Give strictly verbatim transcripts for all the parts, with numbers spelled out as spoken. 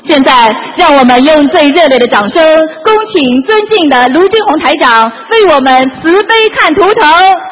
现在，让我们用最热烈的掌声，恭请尊敬的卢军红台长为我们慈悲看图腾。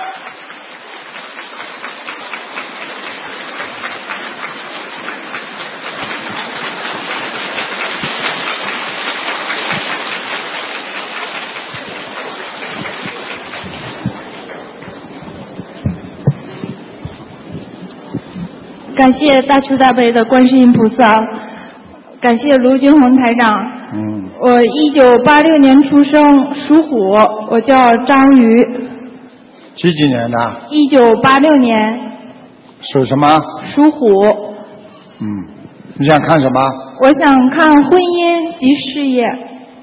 感谢大慈大悲的观世音菩萨，感谢卢军红台长。 嗯。 我一九八六年出生，属虎，我叫张瑜。 几几年的？ 一九八六年。 属什么？ 属虎。 嗯。你想看什么？ 我想看婚姻及事业。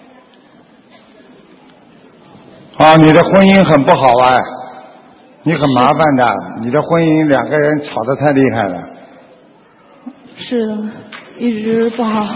啊，你的婚姻很不好啊，你很麻烦的，你的婚姻两个人吵得太厉害了。 是的，一直不好。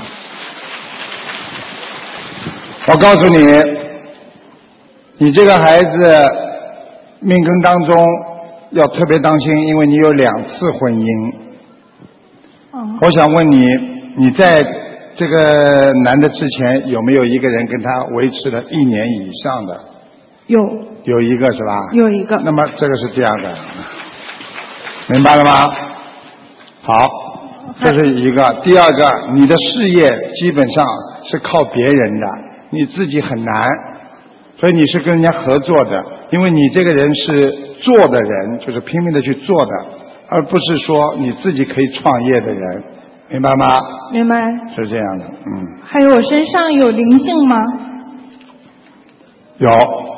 我告诉你，你这个孩子命根当中要特别当心，因为你有两次婚姻。 嗯。 我想问你，你在这个男的之前有没有一个人跟他维持了一年以上的？ 有。 有一个是吧？ 有一个。 那么这个是这样的，明白了吗？好。这是一个，第二个，你的事业基本上是靠别人的，你自己很难，所以你是跟人家合作的，因为你这个人是做的人，就是拼命的去做的，而不是说你自己可以创业的人，明白吗？ 明白。 是这样的，嗯。 还有我身上有灵性吗？ 有，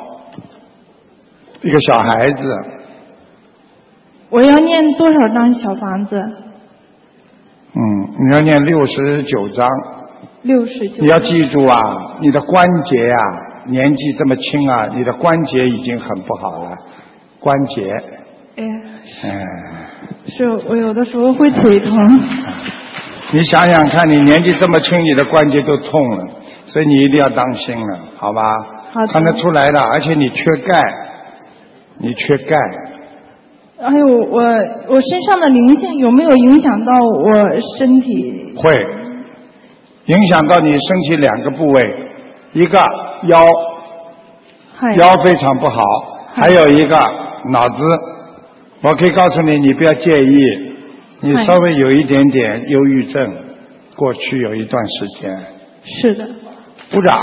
一个小孩子。 我要念多少张小房子？ 嗯，你要念六十九章。 六十九。 你要记住啊，你的关节啊，年纪这么轻啊，你的关节已经很不好了，关节。 哎。 哎。 是我有的时候会腿疼。 你想想看，你年纪这么轻，你的关节都痛了，所以你一定要当心了，好吧？ 好的。 看得出来的，而且你缺钙，你缺钙。 还有我我身上的灵性有没有影响到我身体？ 会，影响到你身体两个部位，一个腰，腰非常不好，还有一个脑子。我可以告诉你，你不要介意，你稍微有一点点忧郁症，过去有一段时间。 是的。 鼓掌。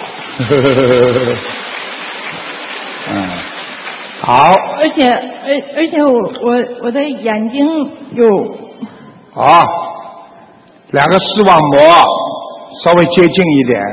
嗯。好， 而且而而且我我我的眼睛有啊，两个视网膜稍微接近一点，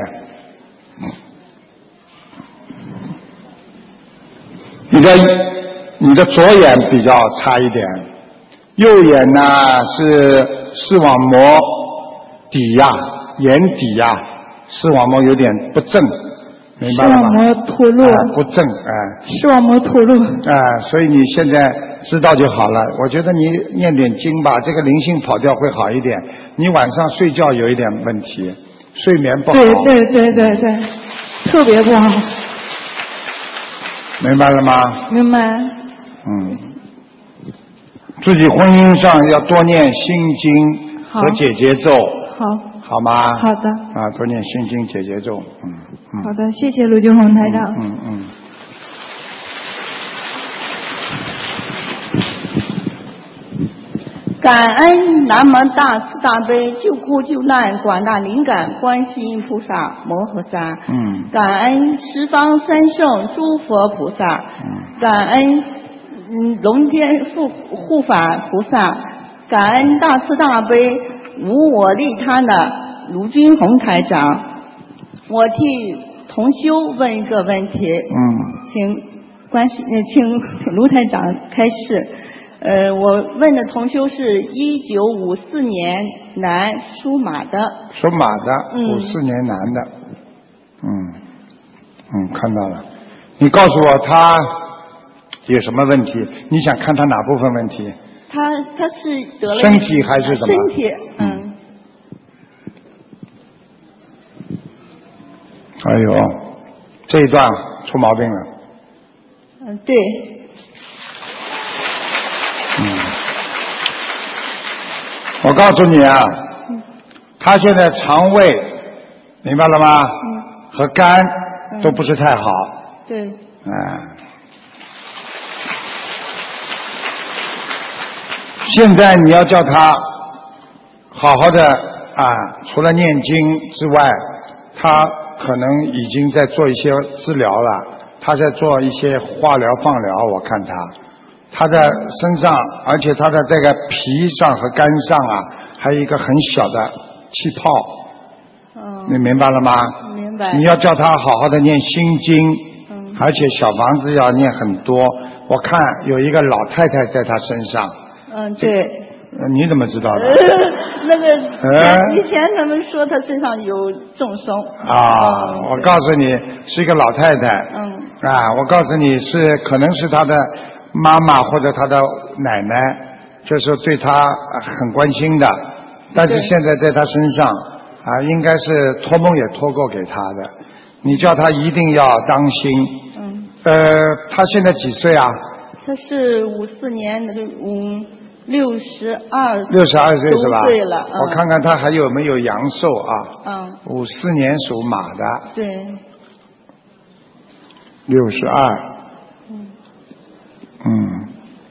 你的你的左眼比较差一点，右眼呢是视网膜底呀、眼底呀，视网膜有点不正。明白了吗？ 视网膜脱落、 啊、不正哎。 视网膜脱落啊，所以你现在知道就好了。我觉得你念点经吧，这个灵性跑掉会好一点。你晚上睡觉有一点问题，睡眠不好。 对对对对对，特别不好。 明白了吗？ 明白。 嗯，自己婚姻上要多念心经和解结咒。 好。 好吗？ 好的。 啊，多念心经解结咒，嗯嗯。 好的，谢谢卢军红台长。 嗯嗯。 感恩南无大慈大悲救苦救难广大灵感观世音菩萨摩诃萨。 嗯。 感恩十方三圣诸佛菩萨。 嗯。 感恩嗯龙天护护法菩萨。感恩大慈大悲无我利他的卢军红台长。我替同修问一个问题。 嗯。 请观世请卢台长开示。呃，我问的同修是一九五四年男，属马的。 属马的， 嗯， 五四年男的，嗯嗯，看到了。你告诉我他有什么问题？你想看他哪部分问题？ 他他是得了身体还是什么？ 身体，嗯。 哎呦，这一段出毛病了。 嗯，对。 嗯，我告诉你啊， 他现在肠胃，明白了吗？ 嗯。 和肝都不是太好。 对。 嗯。现在你要叫他好好的啊，除了念经之外，他可能已经在做一些治疗了，他在做一些化疗、放疗，我看他，他在身上，而且他的这个脾上和肝上啊，还有一个很小的气泡。 嗯。 你明白了吗？ 明白。 你要叫他好好的念心经， 嗯。 而且小房子要念很多。我看有一个老太太在他身上。 嗯，对。 你怎么知道的？ 呃、那个、 呃、 以前他们说他身上有众生。 啊、嗯，我告诉你，是一个老太太。 嗯。 啊，我告诉你是可能是他的妈妈或者他的奶奶，就是对他很关心的，但是现在在他身上啊，应该是托梦也托过给他的。你叫他一定要当心。 嗯。 呃，他现在几岁啊？ 他是五四年那个嗯。六十二， 六十二岁是吧？ 对了、嗯， 我看看他还有没有阳寿啊？ 嗯。 五四年属马的。 对。 六十二。 嗯。 嗯。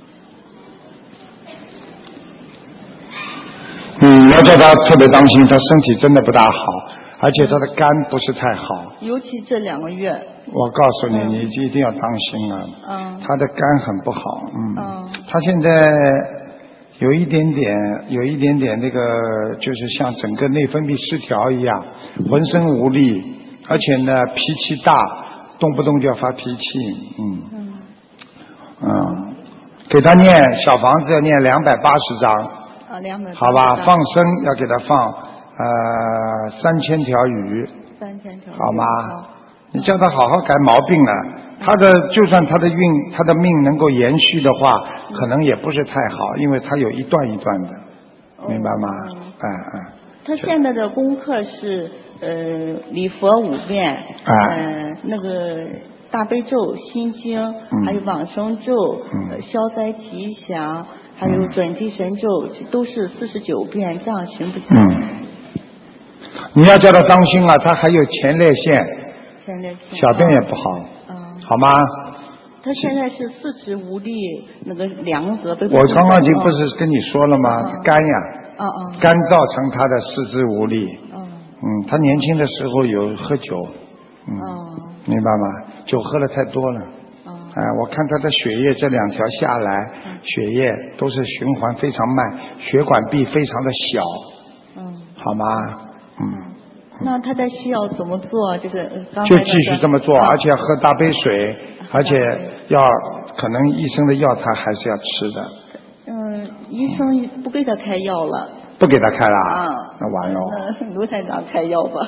嗯，要叫他特别当心，他身体真的不大好，而且他的肝不是太好。 尤其这两个月。 我告诉你，嗯、你一定要当心啊！ 嗯。 他的肝很不好，嗯。 嗯。 他现在。有一点点，有一点点那个，就是像整个内分泌失调一样，浑身无力，而且呢脾气大，动不动就要发脾气，嗯，嗯，嗯，给他念小房子要念两百八十章， 啊，两百， 好吧，放生要给他放呃三千条鱼， 三千条， 好吗？好，你叫他好好改毛病了。他的就算他的运他的命能够延续的话，可能也不是太好，因为他有一段一段的，明白吗？嗯嗯。 他现在的功课是呃礼佛五遍， 啊、 呃那个大悲咒、心经， 嗯、 还有往生咒、 嗯呃、消灾吉祥，还有准提神咒，嗯、都是四十九遍，这样行不行？ 嗯。你要叫他当心啊，他还有前列腺， 前列腺， 小便也不好。好吗？ 他现在是四肢无力，那个两个被。 我刚刚已经不是跟你说了吗？嗯、肝呀， 嗯嗯， 肝造成他的四肢无力。 嗯。 嗯，他年轻的时候有喝酒，嗯， 嗯明白吗？酒喝了太多了。 嗯。 哎、呃，我看他的血液这两条下来，嗯、血液都是循环非常慢，血管壁非常的小。嗯。好吗？嗯。 那他在需要怎么做？就是刚才就继续这么做，而且要喝大杯水，而且要可能医生的药他还是要吃的。 嗯，医生不给他开药了。 不给他开了啊？ 那完了。 那卢台长开药吧。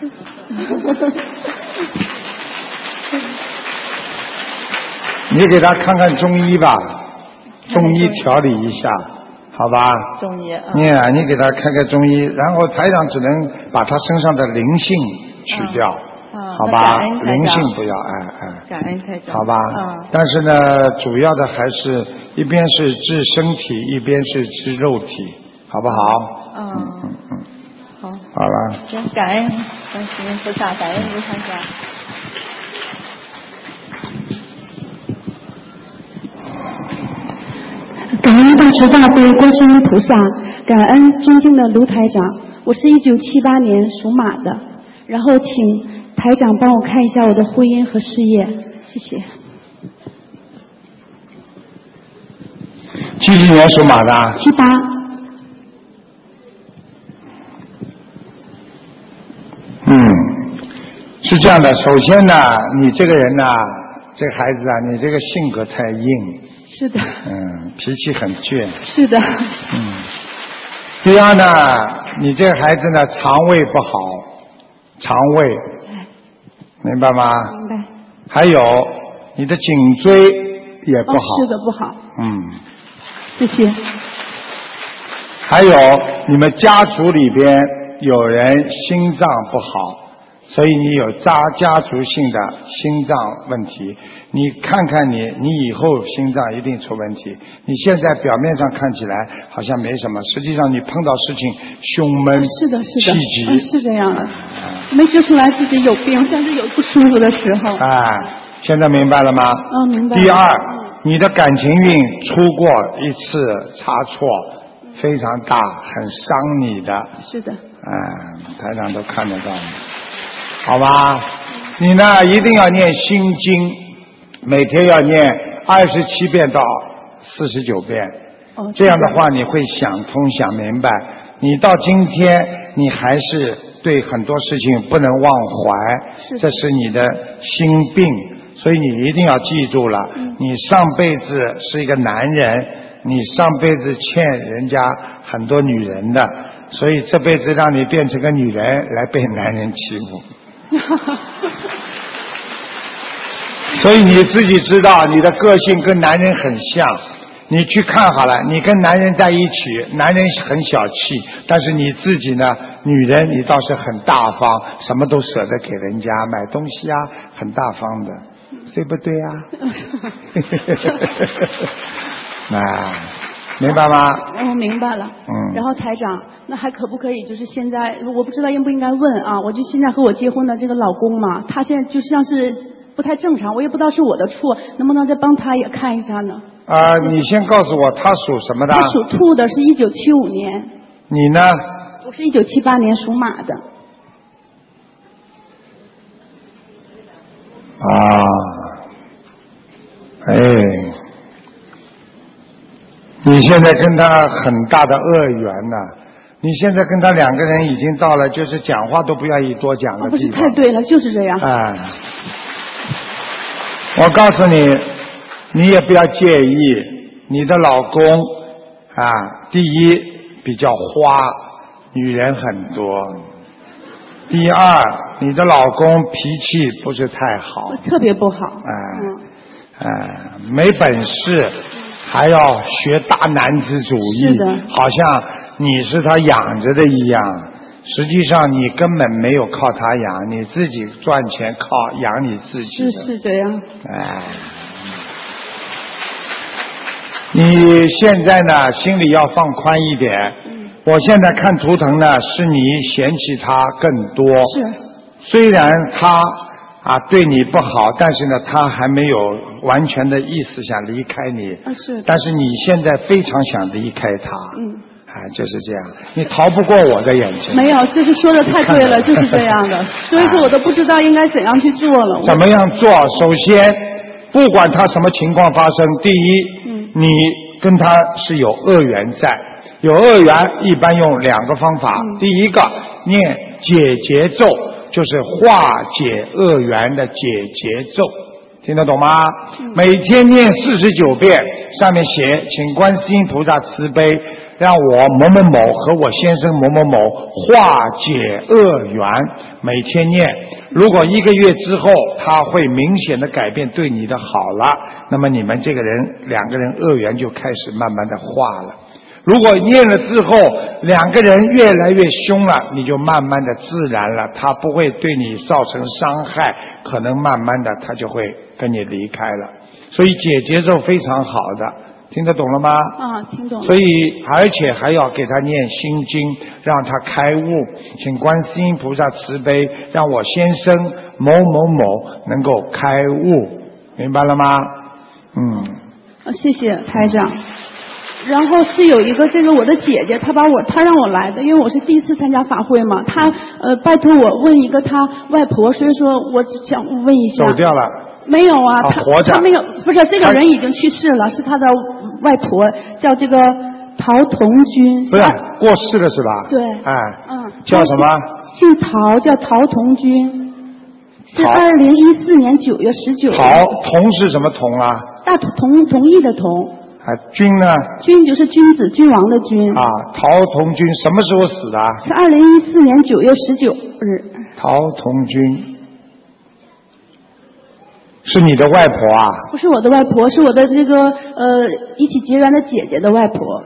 你给他看看中医吧，中医调理一下。好吧， 中医， 你、嗯、啊，你给他开开中医，然后台长只能把他身上的灵性取掉， 嗯、 好吧？灵性不要，哎哎。 感恩台长。 好吧， 嗯、 但是呢，主要的还是一边是治身体，一边是治肉体，好不好？ 嗯嗯嗯嗯。 好。 好了。 行，感恩观世音菩萨，感恩卢台长。 感恩大慈大悲观世音菩萨，感恩尊敬的卢台长。我是一九七八年属马的，然后请台长帮我看一下我的婚姻和事业，谢谢。 七几年属马的？ 七八。 嗯，是这样的，首先呢，你这个人呢，这个孩子啊，你这个性格太硬。 是的。 嗯，脾气很倔。 是的。 嗯。第二呢，你这个孩子呢，肠胃不好，肠胃，明白吗？ 明白。 还有你的颈椎也不好。 哦，是的，不好。 嗯。 谢谢。 还有你们家族里边有人心脏不好， 所以你有家家族性的心脏问题。你看看你，你以后心脏一定出问题。你现在表面上看起来好像没什么，实际上你碰到事情胸闷、 是的，是的， 气急、 嗯，是这样的。没觉出来自己有病，但是有不舒服的时候。 哎，现在明白了吗？ 嗯，明白了。 第二，你的感情运出过一次差错，非常大，很伤你的。 是的。 哎，台长都看得到，好吧？你呢，一定要念心经，每天要念二十七遍到四十九遍。 哦。 这样的话，你会想通、想明白。你到今天，你还是对很多事情不能忘怀，这是你的心病，所以你一定要记住了。嗯、你上辈子是一个男人，你上辈子欠人家很多女人的，所以这辈子让你变成个女人来被男人欺负。所以你自己知道，你的个性跟男人很像。你去看好了，你跟男人在一起，男人很小气，但是你自己呢，女人你倒是很大方，什么都舍得给人家买东西啊，很大方的，对不对啊？啊，明白吗？ 我明白了。嗯。然后台长，那还可不可以？就是现在，我不知道应不应该问啊？我就现在和我结婚的这个老公嘛，他现在就像是不太正常，我也不知道是我的错，能不能再帮他也看一下呢？ 啊、呃，你先告诉我他属什么的？ 他属兔的，是一九七五年。 你呢？ 我是一九七八年属马的。 啊，哎，你现在跟他很大的恶缘呢。你现在跟他两个人已经到了，就是讲话都不愿意多讲的地方。 不是太对了，就是这样。 哎，我告诉你。你也不要介意，你的老公啊，第一比较花，女人很多；第二，你的老公脾气不是太好， 特别不好。 哎、嗯，哎、呃，没本事，还要学大男子主义， 是的， 好像你是他养着的一样。实际上你根本没有靠他养，你自己赚钱靠养你自己的。 是是这样。 哎。你现在呢，心里要放宽一点。嗯、我现在看图腾呢，是你嫌弃他更多。 是。 虽然他啊对你不好，但是呢，他还没有完全的意思想离开你。 啊是。 但是你现在非常想离开他。 嗯。 啊，就是这样，你逃不过我的眼睛。 没有，这是说的太对了，就是这样的。所以说我都不知道应该怎样去做了。 怎么样做？首先，不管他什么情况发生，第一。你跟他是有恶缘在，有恶缘一般用两个方法。嗯、第一个念解结咒，就是化解恶缘的解结咒，听得懂吗？嗯、每天念四十九遍，上面写请观世音菩萨慈悲，让我某某某和我先生某某某化解恶缘，每天念。如果一个月之后他会明显的改变，对你的好了，那么你们这个人两个人恶缘就开始慢慢的化了。如果念了之后两个人越来越凶了，你就慢慢的自然了，他不会对你造成伤害，可能慢慢的他就会跟你离开了。所以解结咒非常好的，听得懂了吗？ 啊，听懂了。 所以而且还要给他念心经，让他开悟，请观世音菩萨慈悲，让我先生某某某能够开悟，明白了吗？嗯。 啊，谢谢台长。然后是有一个这个我的姐姐，她把我她让我来的，因为我是第一次参加法会嘛，她呃拜托我问一个她外婆，所以说我想问一下。 走掉了。 没有啊， 啊她活着她没有，不是这个人已经去世了，是她的外婆，叫这个陶童君。 不是过世了是吧？ 对。 哎。 嗯。 叫什么？ 姓陶，叫陶童君，是二零一四年九月十九。 陶童是什么童啊？ 大同同意的同。 啊，君呢？ 君就是君子君王的君。 啊，陶童君什么时候死的？ 是二零一四年九月十九日。 陶童君是你的外婆啊？ 不是我的外婆，是我的这个呃一起结缘的姐姐的外婆。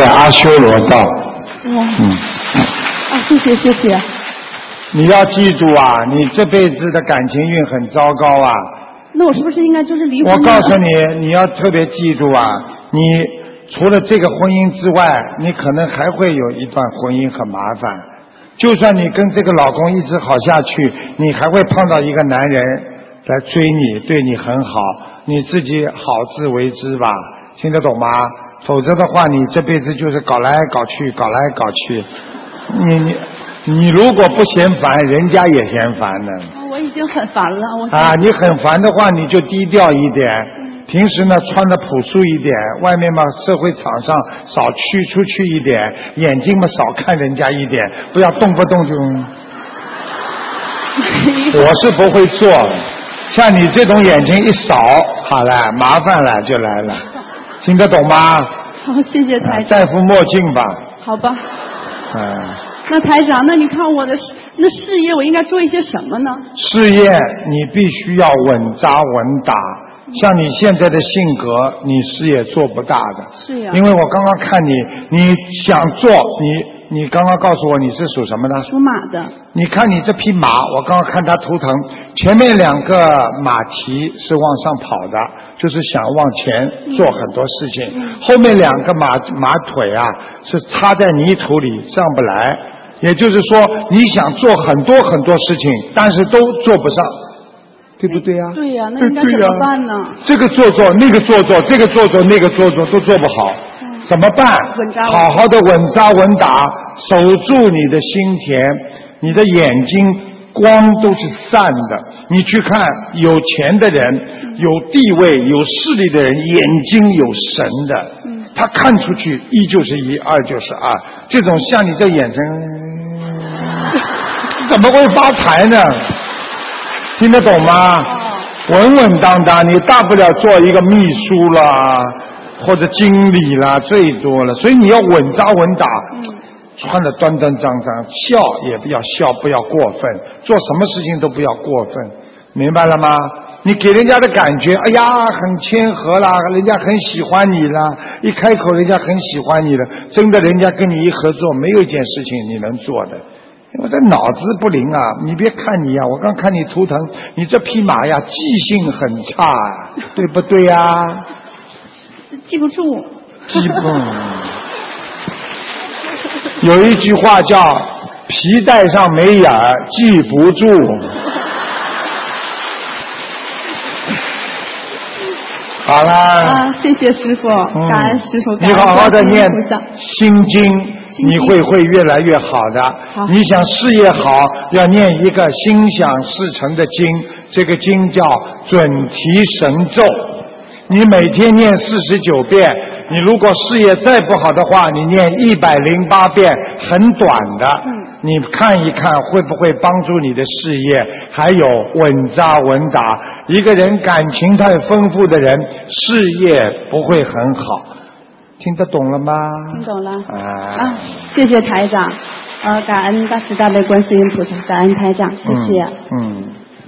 在阿修罗道。 哇。 嗯。 啊，谢谢谢谢。 你要记住啊，你这辈子的感情运很糟糕啊。 那我是不是应该就是离婚？ 我告诉你，你要特别记住啊，你除了这个婚姻之外，你可能还会有一段婚姻很麻烦。就算你跟这个老公一直好下去，你还会碰到一个男人来追你，对你很好，你自己好自为之吧，听得懂吗？否则的话，你这辈子就是搞来搞去，搞来搞去。你你你如果不嫌烦，人家也嫌烦呢。 我已经很烦了，我啊，你很烦的话，你就低调一点。平时呢，穿的朴素一点，外面嘛，社会场上少去出去一点，眼睛嘛少看人家一点，不要动不动就。我是不会做，像你这种眼睛一扫，好了，麻烦了就来了，听得懂吗？ 好，谢谢台长。 戴副墨镜吧。 好吧。 嗯。 那台长，那你看我的那事业，我应该做一些什么呢？ 事业你必须要稳扎稳打。像你现在的性格，你事业做不大的。 是呀。 因为我刚刚看你，你想做，你你刚刚告诉我你是属什么的？ 属马的。 你看你这匹马，我刚刚看它图腾，前面两个马蹄是往上跑的，就是想往前做很多事情； 嗯、 后面两个马马腿啊是插在泥土里上不来，也就是说你想做很多很多事情，但是都做不上。对不对呀、啊？ 对呀、啊，那应该怎么办呢、 啊？这个做做，那个做做，这个做做，那个做做，都做不好，嗯、怎么办？ 稳扎稳好好的稳扎稳打，守住你的心田，你的眼睛光都是散的。你去看有钱的人、有地位、有势力的人，眼睛有神的，嗯、他看出去一就是一，二就是二。这种像你这眼神，怎么会发财呢？听得懂吗？稳稳当当，你大不了做一个秘书啦，或者经理啦，最多了。所以你要稳扎稳打，穿得端端正正，笑也不要笑，不要过分，做什么事情都不要过分，明白了吗？你给人家的感觉，哎呀，很谦和啦，人家很喜欢你啦，一开口人家很喜欢你了，真的人家跟你一合作，没有一件事情你能做的。我这脑子不灵啊！你别看你呀、啊，我刚看你图腾，你这匹马呀，记性很差，对不对呀、啊？ 记不住。 记不。有一句话叫“皮带上没眼儿，记不住”。好啦。 啊，谢谢师傅，感恩师傅， 你好好的念心经。你会会越来越好的。 好， 你想事业好，要念一个心想事成的经，这个经叫准提神咒。你每天念四十九遍，你如果事业再不好的话，你念一百零八遍，很短的。嗯，你看一看会不会帮助你的事业？还有稳扎稳打。一个人感情太丰富的人，事业不会很好。听得懂了吗？ 听懂了。 啊, 啊，谢谢台长，呃，感恩大慈大悲观世音菩萨，感恩台长，谢谢。 嗯。嗯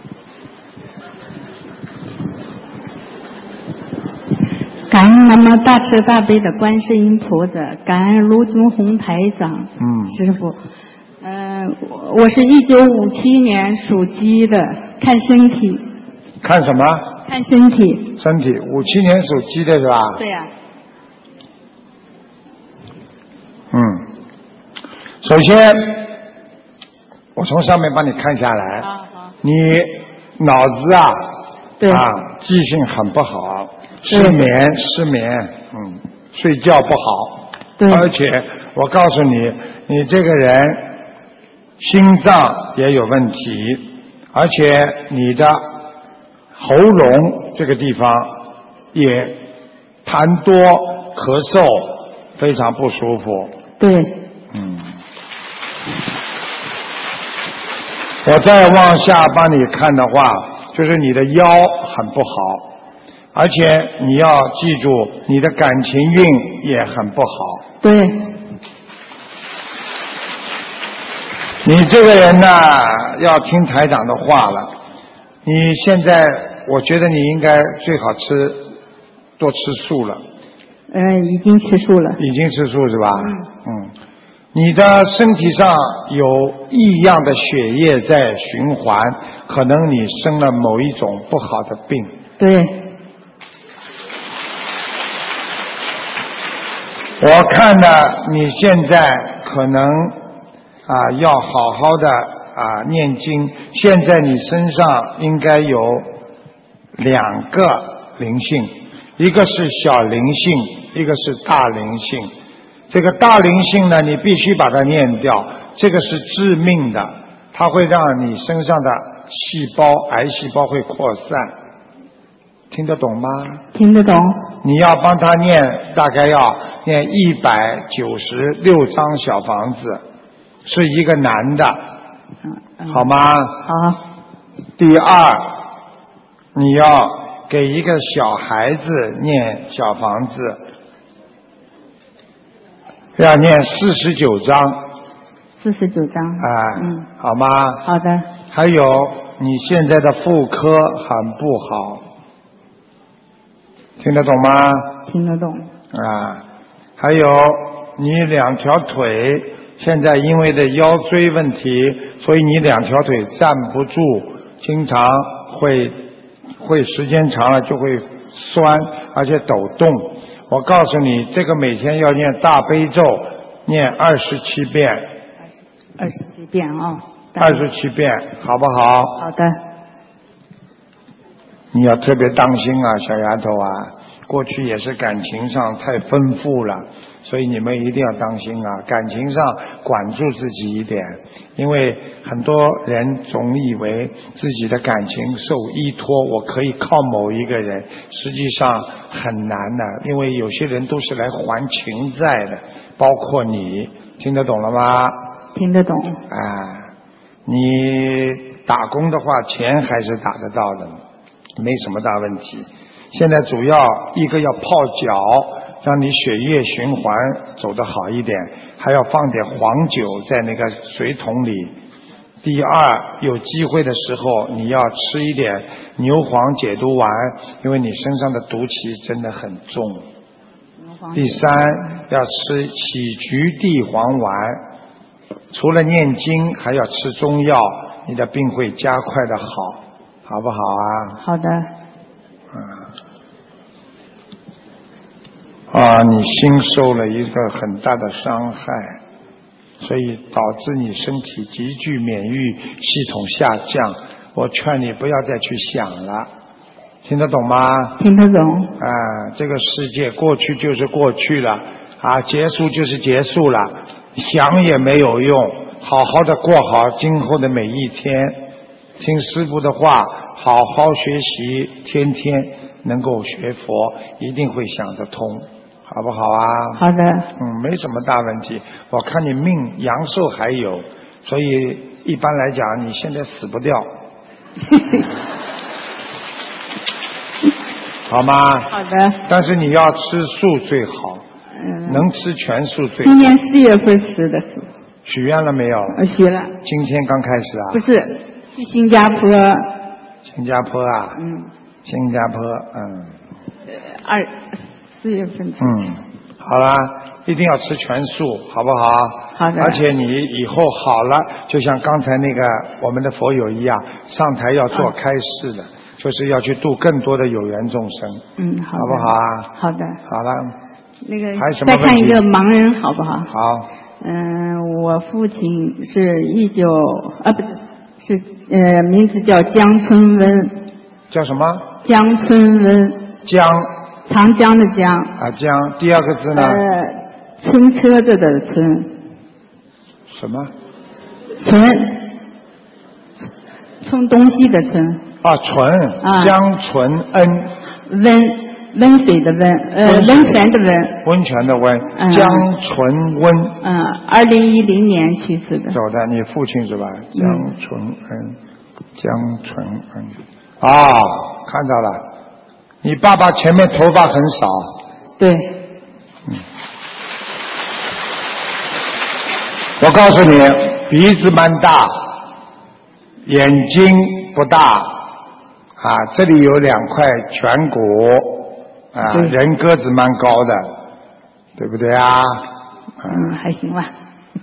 感恩南无大慈大悲的观世音菩萨，感恩卢军红台长。 嗯。 师傅，嗯、呃，我是一九五七年属鸡的，看身体。 看什么？ 看身体。 身体，五七年属鸡的是吧？ 对呀、啊。 嗯，首先，我从上面帮你看下来， 啊好， 你脑子啊， 对啊，记性很不好，失眠，失眠，嗯，睡觉不好， 对， 而且我告诉你，你这个人心脏也有问题，而且你的喉咙这个地方也痰多，咳嗽，非常不舒服。 对， 嗯，我再往下帮你看的话，就是你的腰很不好，而且你要记住，你的感情运也很不好。 对， 你这个人呢，要听台长的话了。你现在，我觉得你应该最好吃多吃素了。 呃，已经吃素了。 已经吃素是吧？嗯。你的身体上有异样的血液在循环，可能你生了某一种不好的病。 对。 我看呢，你现在可能啊要好好的啊念经。现在你身上应该有两个灵性，一个是小灵性，一个是大灵性。这个大灵性呢，你必须把它念掉，这个是致命的，它会让你身上的细胞、癌细胞会扩散。听得懂吗？ 听得懂。 你要帮他念，大概要念一百九十六张小房子，是一个男的，好吗？ 好。 第二，你要给一个小孩子念小房子，要念四十九章。 四十九章。 啊， 嗯， 好吗？ 好的。 还有，你现在的妇科很不好。听得懂吗？ 听得懂。 啊，还有你两条腿现在因为的腰椎问题，所以你两条腿站不住，经常会会时间长了就会酸，而且抖动。我告诉你，这个每天要念大悲咒，念二十七遍。 二十七遍啊。 二十七遍，好不好？ 好的。 你要特别当心啊，小丫头啊！过去也是感情上太丰富了，所以你们一定要当心啊！感情上管住自己一点，因为很多人总以为自己的感情受依托，我可以靠某一个人，实际上很难的，因为有些人都是来还情债的，包括你，听得懂了吗？ 听得懂。 啊，你打工的话，钱还是打得到的。没什么大问题，现在主要一个要泡脚，让你血液循环走得好一点，还要放点黄酒在那个水桶里。第二，有机会的时候你要吃一点牛黄解毒丸，因为你身上的毒气真的很重。第三，要吃杞菊地黄丸，除了念经还要吃中药，你的病会加快的好。好不好啊？ 好的。 啊，啊，你心受了一个很大的伤害，所以导致你身体急剧免疫系统下降。我劝你不要再去想了，听得懂吗？ 听得懂。 啊，这个世界过去就是过去了，啊，结束就是结束了，想也没有用，好好的过好今后的每一天。听师父的话，好好学习，天天能够学佛，一定会想得通，好不好啊？ 好的。 嗯，没什么大问题。我看你命阳寿还有，所以一般来讲，你现在死不掉。好吗？ 好的。 但是你要吃素最好， 嗯， 能吃全素最好。 今年四月份吃的素。 许愿了没有？ 我许了。 今天刚开始啊？ 不是。去新加坡。 新加坡啊？ 嗯。 新加坡，嗯。 二四月份。 嗯，好啦，一定要吃全素，好不好？ 好的。 而且你以后好了，就像刚才那个我们的佛友一样，上台要做开示的，啊、就是要去度更多的有缘众生。 嗯，好。 好不好啊？ 好的。 好了。 那个还有什么问题？ 再看一个盲人，好不好？ 好。 嗯，我父亲是一九啊不是。是呃，名字叫江春温。 叫什么？ 江春温。 江。 长江的江。 啊，江。第二个字呢？ 呃，春车子的春。 什么？ 春。春东西的春。 啊，纯。 啊。 江纯恩。 温。温水的温，呃，温泉的温。 温泉的温。 嗯、 江纯温。 嗯，二零一零年去世的。 走的，你父亲是吧？江纯恩，江纯恩。啊，看到了，你爸爸前面头发很少。 对。 嗯。我告诉你，鼻子蛮大，眼睛不大，啊，这里有两块颧骨。啊，人个子蛮高的， 对不对啊？ 嗯，还行吧。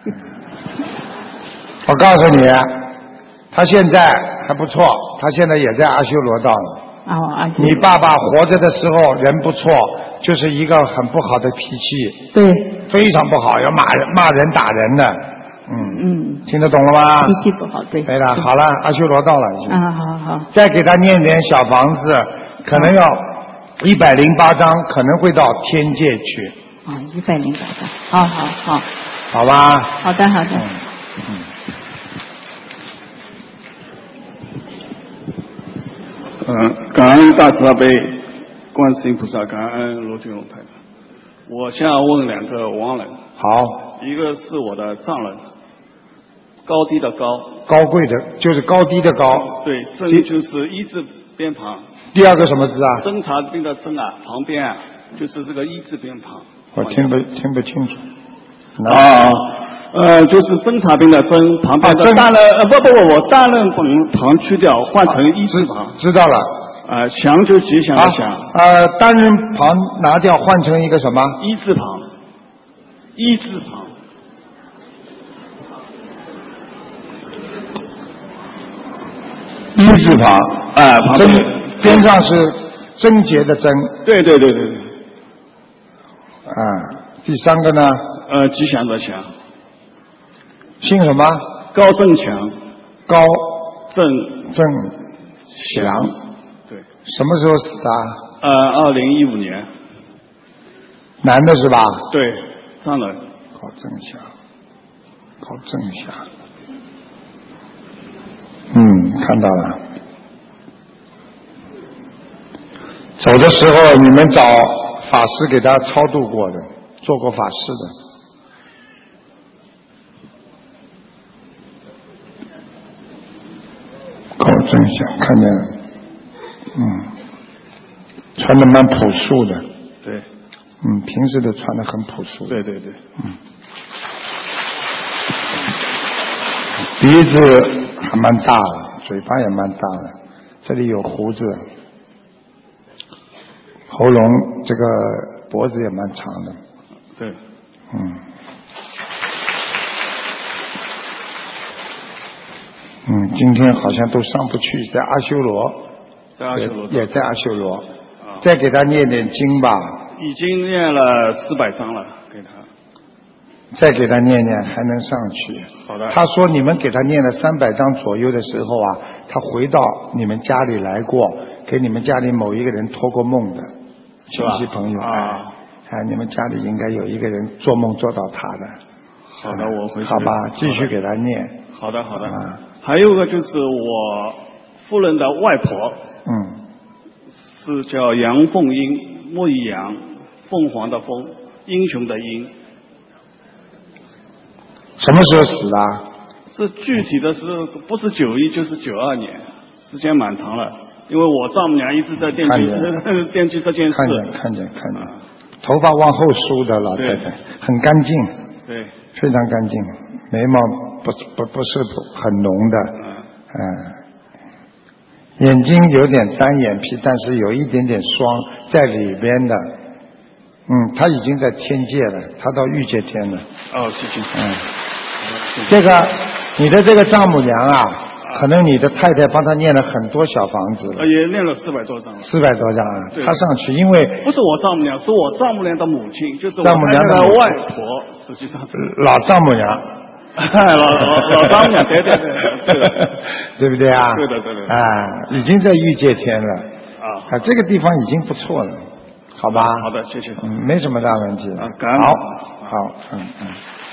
我告诉你，他现在还不错，他现在也在阿修罗道了。 哦，阿修罗。 你爸爸活着的时候人不错，就是一个很不好的脾气。 对。 非常不好，要骂人、骂人、打人的。嗯。 嗯。 听得懂了吗？ 脾气不好，对。 对了，好了，阿修罗到了已经。 啊，好好。 再给他念点小房子，可能要一百零八章，可能会到天界去。 啊，一百零八章。好好好。 好吧。 好的好的。 嗯。嗯嗯，感恩大慈大悲观世音菩萨，感恩罗俊荣台长。我想要问两个亡人。 好。 一个是我的丈人，高低的高。 高贵的，就是高低的高。 对，正就是一字边旁。 第二个什么字啊？ 侦查兵的侦啊，旁边啊，就是这个一字边旁。 我听不听不清楚。 啊。呃，就是侦察兵的侦旁边的大任，呃，不不不，我大任旁旁去掉，换成一字旁。 知道了。 啊，祥就吉祥的祥。 呃，单人旁拿掉，换成一个什么？ 一字旁。一字旁。 一字旁。 啊，旁边边上是贞洁的贞。 对对对对对。 啊，第三个呢？ 呃，吉祥的祥。 姓什么？ 高正强。 高正正祥。 对。 什么时候死的？ 呃，二零一五年。 男的是吧？ 对，上了。 高正祥，高正祥。嗯，看到了。走的时候你们找法师给他超度过的，做过法事的。高正祥，看见了，嗯，穿的蛮朴素的。 对。 嗯，平时都穿的很朴素。 对对对。 嗯。鼻子还蛮大的，嘴巴也蛮大的，这里有胡子，喉咙这个脖子也蛮长的。 对。 嗯。嗯，今天好像都上不去，在阿修罗， 在阿修罗也, 也在阿修罗、啊。再给他念点经吧。 已经念了四百章了，给他。 再给他念念，还能上去。 好的。 他说你们给他念了三百章左右的时候啊，他回到你们家里来过，给你们家里某一个人托过梦的亲戚朋友。 啊。 哎，你们家里应该有一个人做梦做到他的。 好的，我回去。 好吧，继续给他念。 好的，好的。啊、还有个就是我夫人的外婆。 嗯。 是叫杨凤英，木易杨，凤凰的凤，英雄的英。 什么时候死的？ 是具体的是不是九一就是九二年，时间蛮长了。因为我丈母娘一直在惦记惦记这件事。 看见看见看见，头发往后梳的老太太，很干净。 对。 非常干净，眉毛不不不是很浓的，嗯。眼睛有点单眼皮，但是有一点点双在里边的。嗯，他已经在天界了，他到御界天了。 哦，谢谢。 嗯，这个你的这个丈母娘啊，可能你的太太帮他念了很多小房子了。 也念了四百多张了。 四百多张啊，他上去，因为不是我丈母娘，是我丈母娘的母亲，就是我丈母娘的外婆，实际上是老丈母娘。 老老老丈母娘，对对对，对对不对啊？ 对的对的。 啊，已经在御界天了。 啊。 啊，这个地方已经不错了，好吧？ 好的，谢谢。 嗯，没什么大问题。 啊，感恩。 好，好，嗯嗯。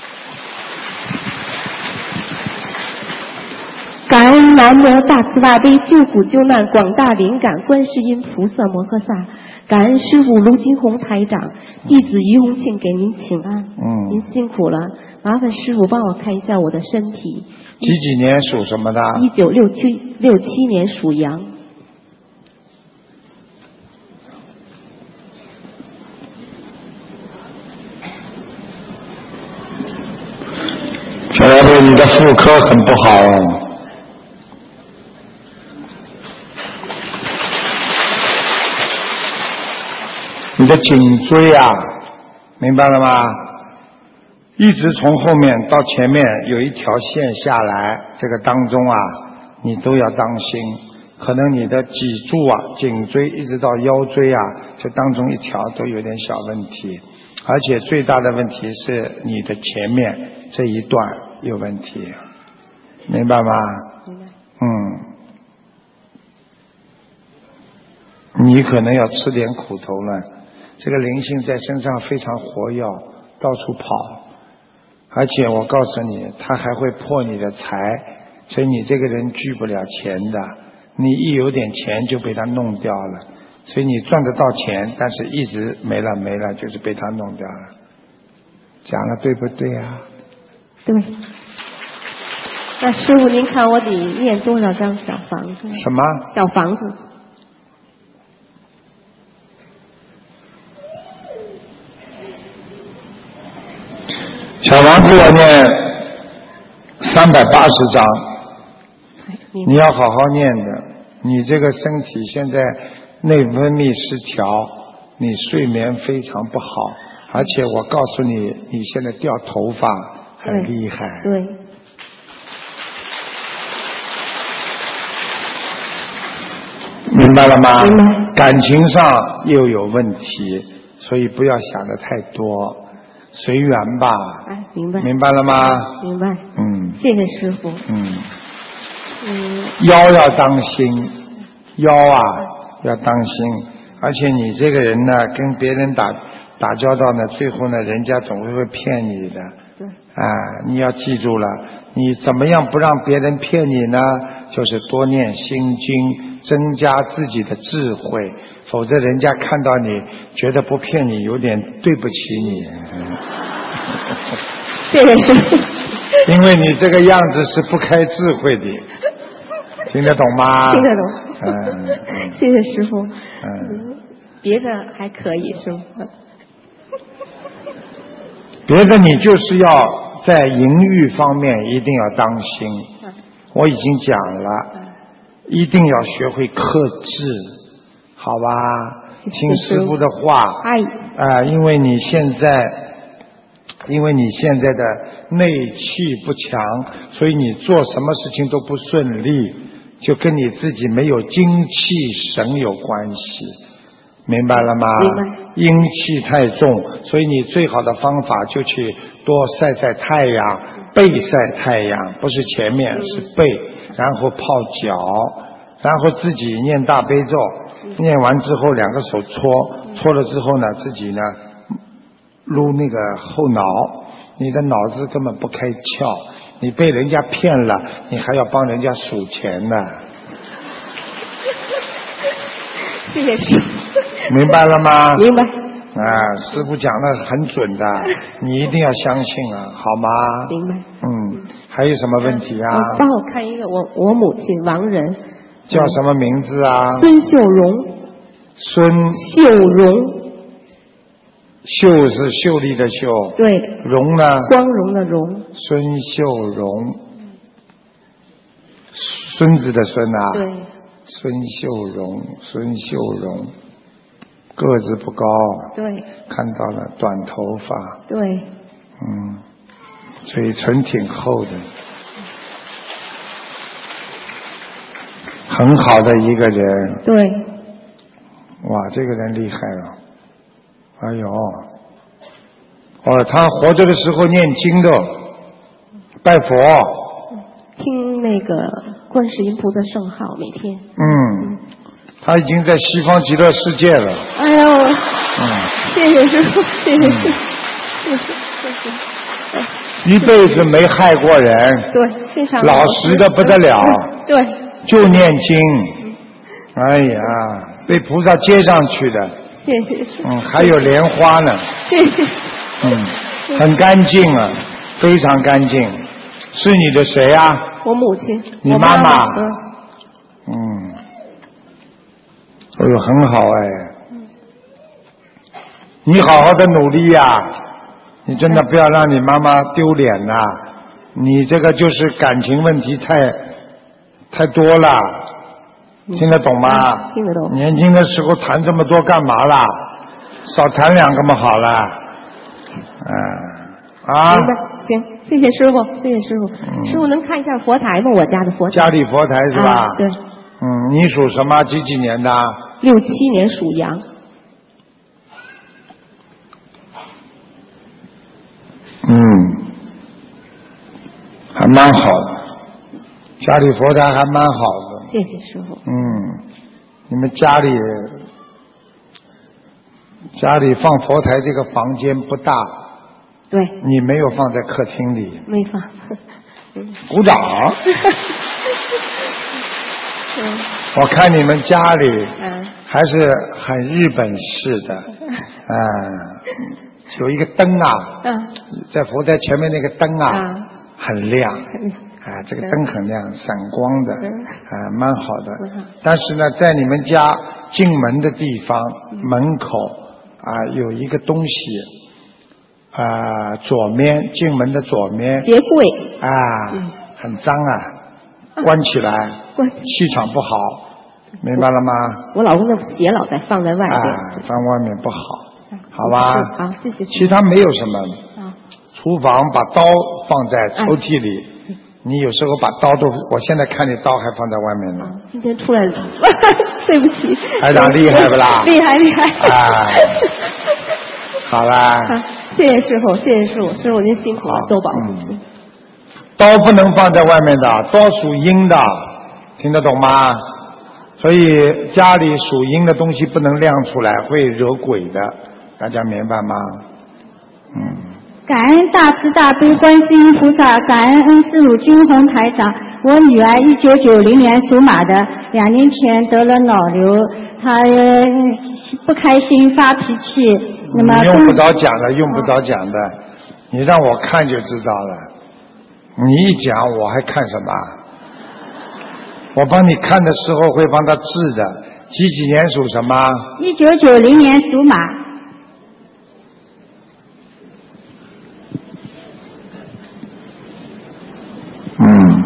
感恩南无大慈大悲救苦救难广大灵感观世音菩萨摩诃萨，感恩师父卢金红台长，弟子于红庆给您请安。 嗯。 您辛苦了，麻烦师父帮我看一下我的身体。 几几年属什么的？ 一九六七六七年属羊。 小老弟，你的妇科很不好哦。你的颈椎啊， 明白了吗？一直从后面到前面有一条线下来，这个当中啊，你都要当心。可能你的脊柱啊、颈椎一直到腰椎啊，这当中一条都有点小问题，而且最大的问题是你的前面这一段有问题，明白吗？ 明白。 嗯，你可能要吃点苦头了。这个灵性在身上非常活跃，到处跑，而且我告诉你，他还会破你的财，所以你这个人聚不了钱的。你一有点钱就被他弄掉了，所以你赚得到钱，但是一直没了没了，就是被他弄掉了。讲了对不对啊？ 对。那师傅，您看我得念多少张小房子？ 什么？ 小房子。 小房子要念三百八十张。你要好好念的，你这个身体现在内分泌失调，你睡眠非常不好，而且我告诉你，你现在掉头发很厉害。 对。 明白了吗？ 明白。 感情上又有问题，所以不要想的太多，随缘吧。 哎，明白。 明白了吗？ 明白。 嗯。 谢谢师傅。 嗯。 嗯， 腰要当心，腰啊要当心，而且你这个人呢，跟别人打打交道呢，最后呢，人家总会会骗你的。 对。 啊，你要记住了，你怎么样不让别人骗你呢？就是多念心经，增加自己的智慧，否则人家看到你觉得不骗你，有点对不起你。 谢谢师傅。 因为你这个样子是不开智慧的。听得懂吗？ 听得懂。 嗯，嗯谢谢师傅。 嗯， 别的还可以，师傅。 别的你就是要在淫欲方面一定要当心。 嗯、 我已经讲了，嗯、一定要学会克制，好吧？听师傅的话。 哎。 啊、呃，因为你现在，因为你现在的内气不强，所以你做什么事情都不顺利。就跟你自己没有精气神有关系，明白了吗？ 明白。 阴气太重，所以你最好的方法就去多晒晒太阳，背晒太阳，不是前面、嗯、是背，然后泡脚，然后自己念大悲咒，嗯、念完之后两个手搓，搓了之后呢，自己呢撸那个后脑，你的脑子根本不开窍。你被人家骗了，你还要帮人家数钱呢。 谢谢师傅。 明白了吗？ 明白。 啊，师傅讲的很准的，你一定要相信啊，好吗？ 明白。 嗯，还有什么问题啊？ 帮我看一个，我我母亲亡人。 叫什么名字啊？ 孙秀荣。 孙秀荣。 秀是秀丽的秀， 对。 荣呢？ 光荣的荣。 孙秀荣，孙子的孙啊。 对。 孙秀荣，孙秀荣，个子不高。 对。 看到了，短头发。 对。 嗯，嘴唇挺厚的，很好的一个人。 对。 哇，这个人厉害了。哎呦，哦，他活着的时候念经的，拜佛， 听那个观世音菩萨圣号，每天。 嗯，他已经在西方极乐世界了。 哎呦， 嗯， 谢谢师傅，谢谢师傅，谢谢谢谢。 一辈子没害过人， 对，非常老实的不得了。 对， 就念经，哎呀，被菩萨接上去的。 谢谢师父。 嗯，还有莲花呢。 谢谢。 嗯，很干净啊，非常干净。是你的谁啊？ 我母亲。 你妈妈。 妈妈嗯。哎呦，很好哎。 嗯。 你好好的努力呀、啊，你真的不要让你妈妈丢脸呐、啊。你这个就是感情问题太太多了。听得懂吗？ 听得懂。 年轻的时候谈这么多干嘛啦？少谈两个嘛好了。 嗯啊。 明白，行，谢谢师傅，谢谢师傅。嗯、师傅能看一下佛台吗？我家的佛台。 家里佛台是吧？ 啊、对。 嗯，你属什么？几几年的？ 六七年属羊。 嗯，还蛮好的，家里佛台还蛮好的。 谢谢师傅。 嗯，你们家里家里放佛台这个房间不大。 对。 你没有放在客厅里。 没放。 鼓掌。我看你们家里还是很日本式的，嗯，有一个灯啊，在佛台前面那个灯啊，很亮，啊，这个灯很亮，闪光的，啊，蛮好的。但是呢，在你们家进门的地方门口啊，有一个东西，啊，左面进门的左面， 鞋柜啊，很脏啊，关起来，气场不好。明白了吗？ 我老公的鞋老在放在外面， 啊，放外面不好，好吧？ 好，谢谢。 其他没有什么。啊。厨房把刀放在抽屉里，啊、你有时候把刀都，我现在看你刀还放在外面呢。 啊、今天出来了，对不起。 台长厉害不啦？ 厉害厉害。 啊。好啦。 啊，谢谢师傅，谢谢师傅，师傅您辛苦了，多保重。 嗯。刀不能放在外面的，刀属阴的，听得懂吗？所以家里属阴的东西不能亮出来，会惹鬼的，大家明白吗？嗯。 感恩大慈大悲观世音菩萨，感恩恩师鲁军红台长。我女儿一九九零年属马的，两年前得了脑瘤，她不开心发脾气。那么你用不着讲的，用不着讲的，你让我看就知道了。你一讲我还看什么？我帮你看的时候会帮他治的。几几年属什么？ 一九九零年属马。 嗯，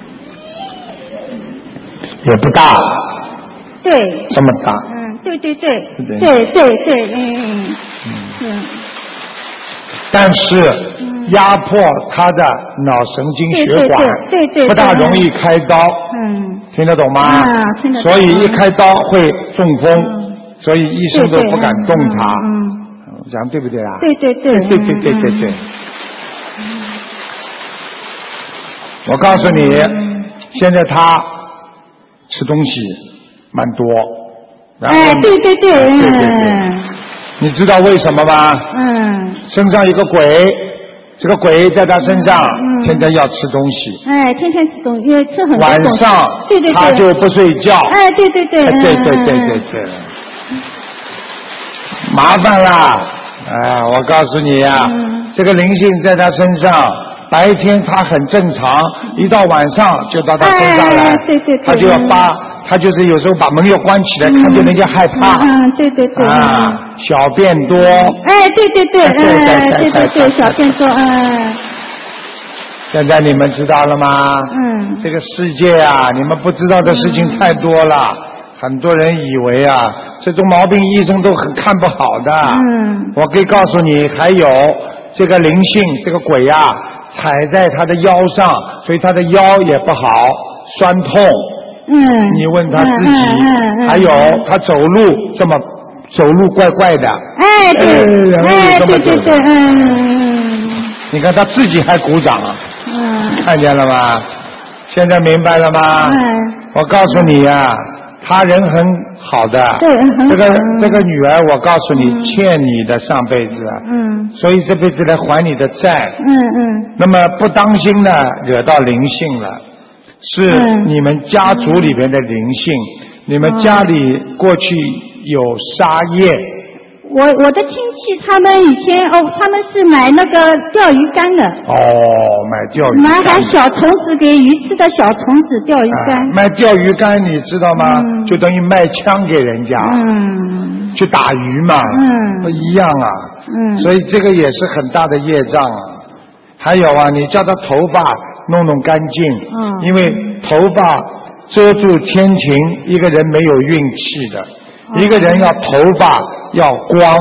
也不大。 对。 这么大。 嗯，对对对。 对对对对，嗯嗯嗯。 但是。压迫他的脑神经血管， 对对对对， 不大容易开刀。 嗯， 听得懂吗？ 啊，听得懂。 所以一开刀会中风，嗯、所以医生都不敢动他。 嗯， 讲对不对啊？ 对对对， 对对对对对对。嗯、我告诉你，嗯、现在他吃东西蛮多。 哎，对对对， 对对对。你知道为什么吗？ 嗯。 身上一个鬼。这个鬼在他身上，嗯、天天要吃东西。 哎，天天吃东西，吃很多晚上， 对对对， 他就不睡觉。 哎，对对对， 哎、对对对对对，嗯、麻烦啦！哎，我告诉你呀、啊，嗯、这个灵性在他身上，白天他很正常，一到晚上就到他身上来， 哎、对对对， 他就要发。他就是有时候把门要关起来，嗯、看见人家害怕。 嗯，对对对。 啊，小便多。 哎，对对对，哎，对对对，小便多，嗯。 现在你们知道了吗？ 嗯。 这个世界啊，你们不知道的事情太多了。嗯、很多人以为啊，这种毛病医生都很看不好的。 嗯。 我可以告诉你，还有这个灵性，这个鬼啊，踩在他的腰上，所以他的腰也不好，酸痛。 嗯， 你问他自己， 嗯嗯嗯、 还有他走路这么走路怪怪的， 哎对，哎对对对，嗯， 你看他自己还鼓掌， 嗯， 看见了吗？现在明白了吗？ 嗯， 我告诉你呀、啊，他人很好的， 对，很好。 这个这个女儿，我告诉你，嗯、欠你的上辈子， 嗯， 所以这辈子来还你的债， 嗯嗯， 那么不当心呢，惹到灵性了。是你们家族里边的灵性，嗯、你们家里过去有杀业。 我我的亲戚他们以前哦，他们是买那个钓鱼竿的。 哦，买钓鱼竿。 买还小虫子给鱼吃的小虫子钓鱼竿。 啊、卖钓鱼竿你知道吗？ 嗯、 就等于卖枪给人家。 嗯。 去打鱼嘛。 嗯。 不一样啊。 嗯。 所以这个也是很大的业障啊。还有啊，你叫他头发弄弄干净， 嗯， 因为头发遮住天庭，一个人没有运气的，嗯、一个人要头发要光，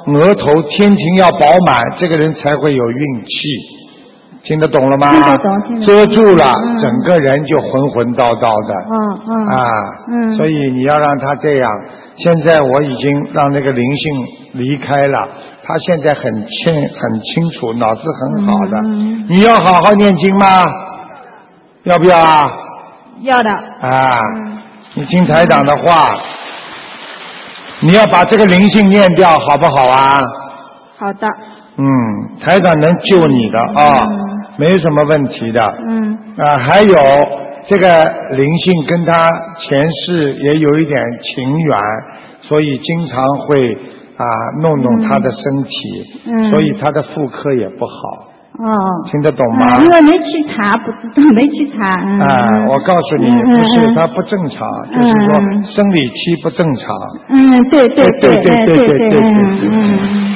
额头天庭要饱满，这个人才会有运气。听得懂了吗？ 听得懂，听得懂。 遮住了， 嗯、 整个人就浑浑叨叨的。 嗯嗯。 啊， 嗯。 所以你要让他这样。现在我已经让那个灵性离开了，他现在很清很清楚，脑子很好的。 嗯、 你要好好念经吗？要不要啊？ 要的。 啊，嗯、你听台长的话，你要把这个灵性念掉，好不好啊？ 好的。 嗯，台长能救你的啊。 嗯没有什么问题的。 嗯。 啊，还有这个灵性跟他前世也有一点情缘，所以经常会啊弄弄他的身体， 嗯、 所以他的妇科也不好。 哦。 听得懂吗？ 嗯、因为没去查，不知道没去查。嗯、 啊，我告诉你， 嗯、 不是他不正常， 嗯、 就是说生理期不正常。 嗯，对对对对对对对对对。 嗯。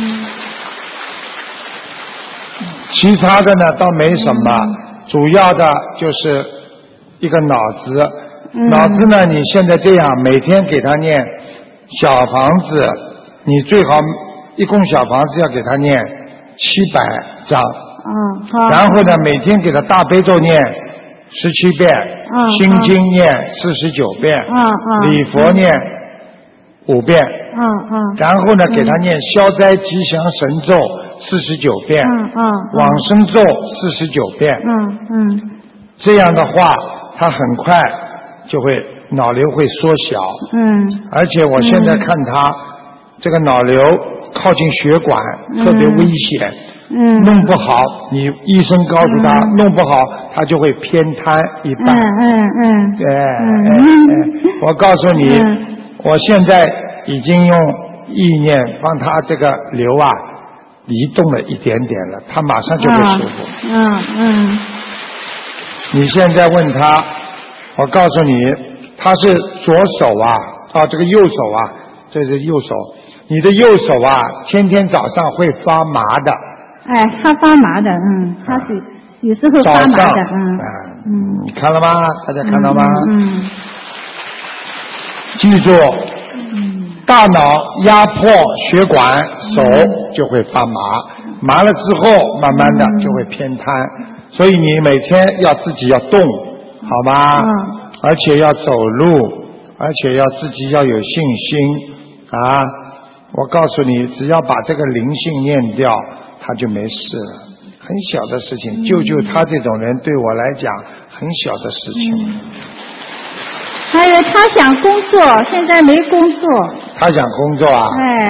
其他的呢倒没什么，嗯、主要的就是一个脑子， 嗯、 脑子呢你现在这样每天给他念小房子，你最好一共小房子要给他念七百张， 嗯、好， 然后呢每天给他大悲咒念十七遍， 嗯、 心经念四十九遍， 嗯嗯、 礼佛念五遍， 嗯嗯， 然后呢给他念消灾吉祥神咒四十九遍， 嗯嗯， 往生咒四十九遍， 嗯嗯， 这样的话他很快就会脑瘤会缩小， 嗯， 而且我现在看他、嗯、这个脑瘤靠近血管、嗯、特别危险， 嗯， 弄不好你医生告诉他、嗯、弄不好他就会偏瘫一半， 嗯嗯嗯， 对， 嗯哎哎，我告诉你、 嗯、 我现在已经用意念帮他这个瘤啊移动了一点点了，他马上就会舒服。 嗯嗯。 你现在问他，我告诉你，他是左手啊，啊，这个右手啊，这是右手，你的右手啊，天天早上会发麻的。 哎，他发麻的，嗯，他是、啊、有时候发麻的，嗯。 嗯。你看了吗？大家看到吗？ 嗯。嗯记住。大脑压迫血管，手就会发麻，麻了之后，慢慢的就会偏瘫。所以你每天要自己要动，好吗？ 嗯。 而且要走路，而且要自己要有信心啊！我告诉你，只要把这个灵性念掉，他就没事了。很小的事情，救救他这种人，对我来讲很小的事情。 嗯还有他想工作，现在没工作。 他想工作啊？ 哎。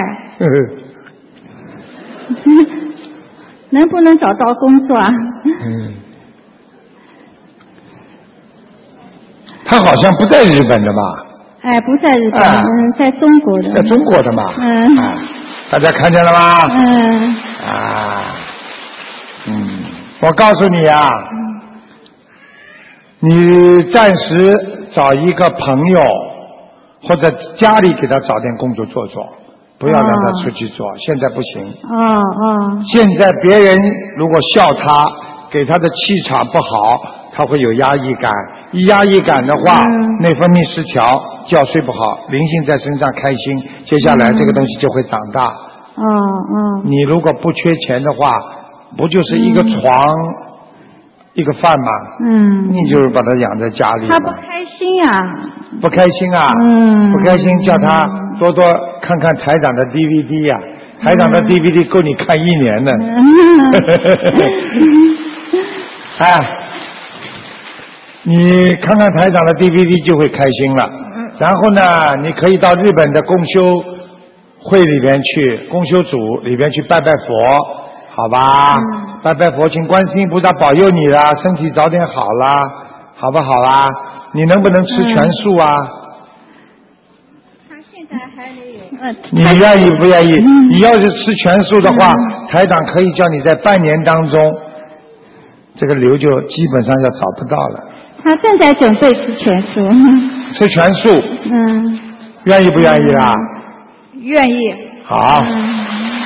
能不能找到工作啊？ 嗯。他好像不在日本的吧？ 哎，不在日本， 啊、 嗯，在中国的。 在中国的嘛。 嗯、 啊。大家看见了吗？ 嗯。 啊。嗯，我告诉你啊， 嗯、 你暂时。找一个朋友或者家里给他找点工作做做，不要让他出去做，哦、现在不行。 哦哦。现在别人如果笑他，给他的气场不好，他会有压抑感。一压抑感的话， 嗯、 内分泌失调，觉睡不好，灵性在身上开心，接下来这个东西就会长大。 哦哦。 你如果不缺钱的话，不就是一个床？嗯一个饭嘛， 嗯， 你就是把他养在家里。 他不开心呀、啊。 不开心啊， 嗯， 不开心，叫他多多看看台长的 D V D 呀、啊，台长的 D V D 够你看一年的。嗯、哎，你看看台长的 D V D 就会开心了。然后呢，你可以到日本的公修会里边去，公修组里边去拜拜佛。好吧，嗯、拜拜佛，请观世音菩萨保佑你啦，身体早点好啦，好不好啦？你能不能吃全素啊？ 他现在还没有。 你愿意不愿意？嗯、你要是吃全素的话，嗯、台长可以叫你在半年当中，这个瘤就基本上要找不到了。 他正在准备吃全素。 吃全素。 嗯。 愿意不愿意啦？ 嗯、愿意。 好。 嗯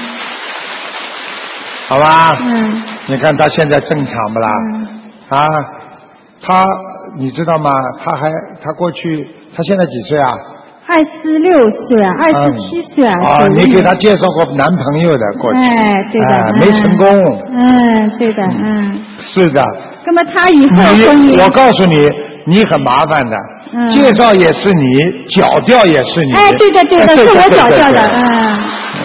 好吧， 嗯， 你看他现在正常不啦？ 嗯、 啊，他你知道吗？他还他过去，他现在几岁啊？ 二十六岁啊，二十七岁啊。 啊，你给他介绍过男朋友的过去。 哎，对的。 哎，没成功。 嗯，对的，嗯。 是的。 那么他以后婚姻， 我告诉你，你很麻烦的。 嗯。 介绍也是你，搅掉也是你。 哎，对的，对的，是我搅掉的，嗯。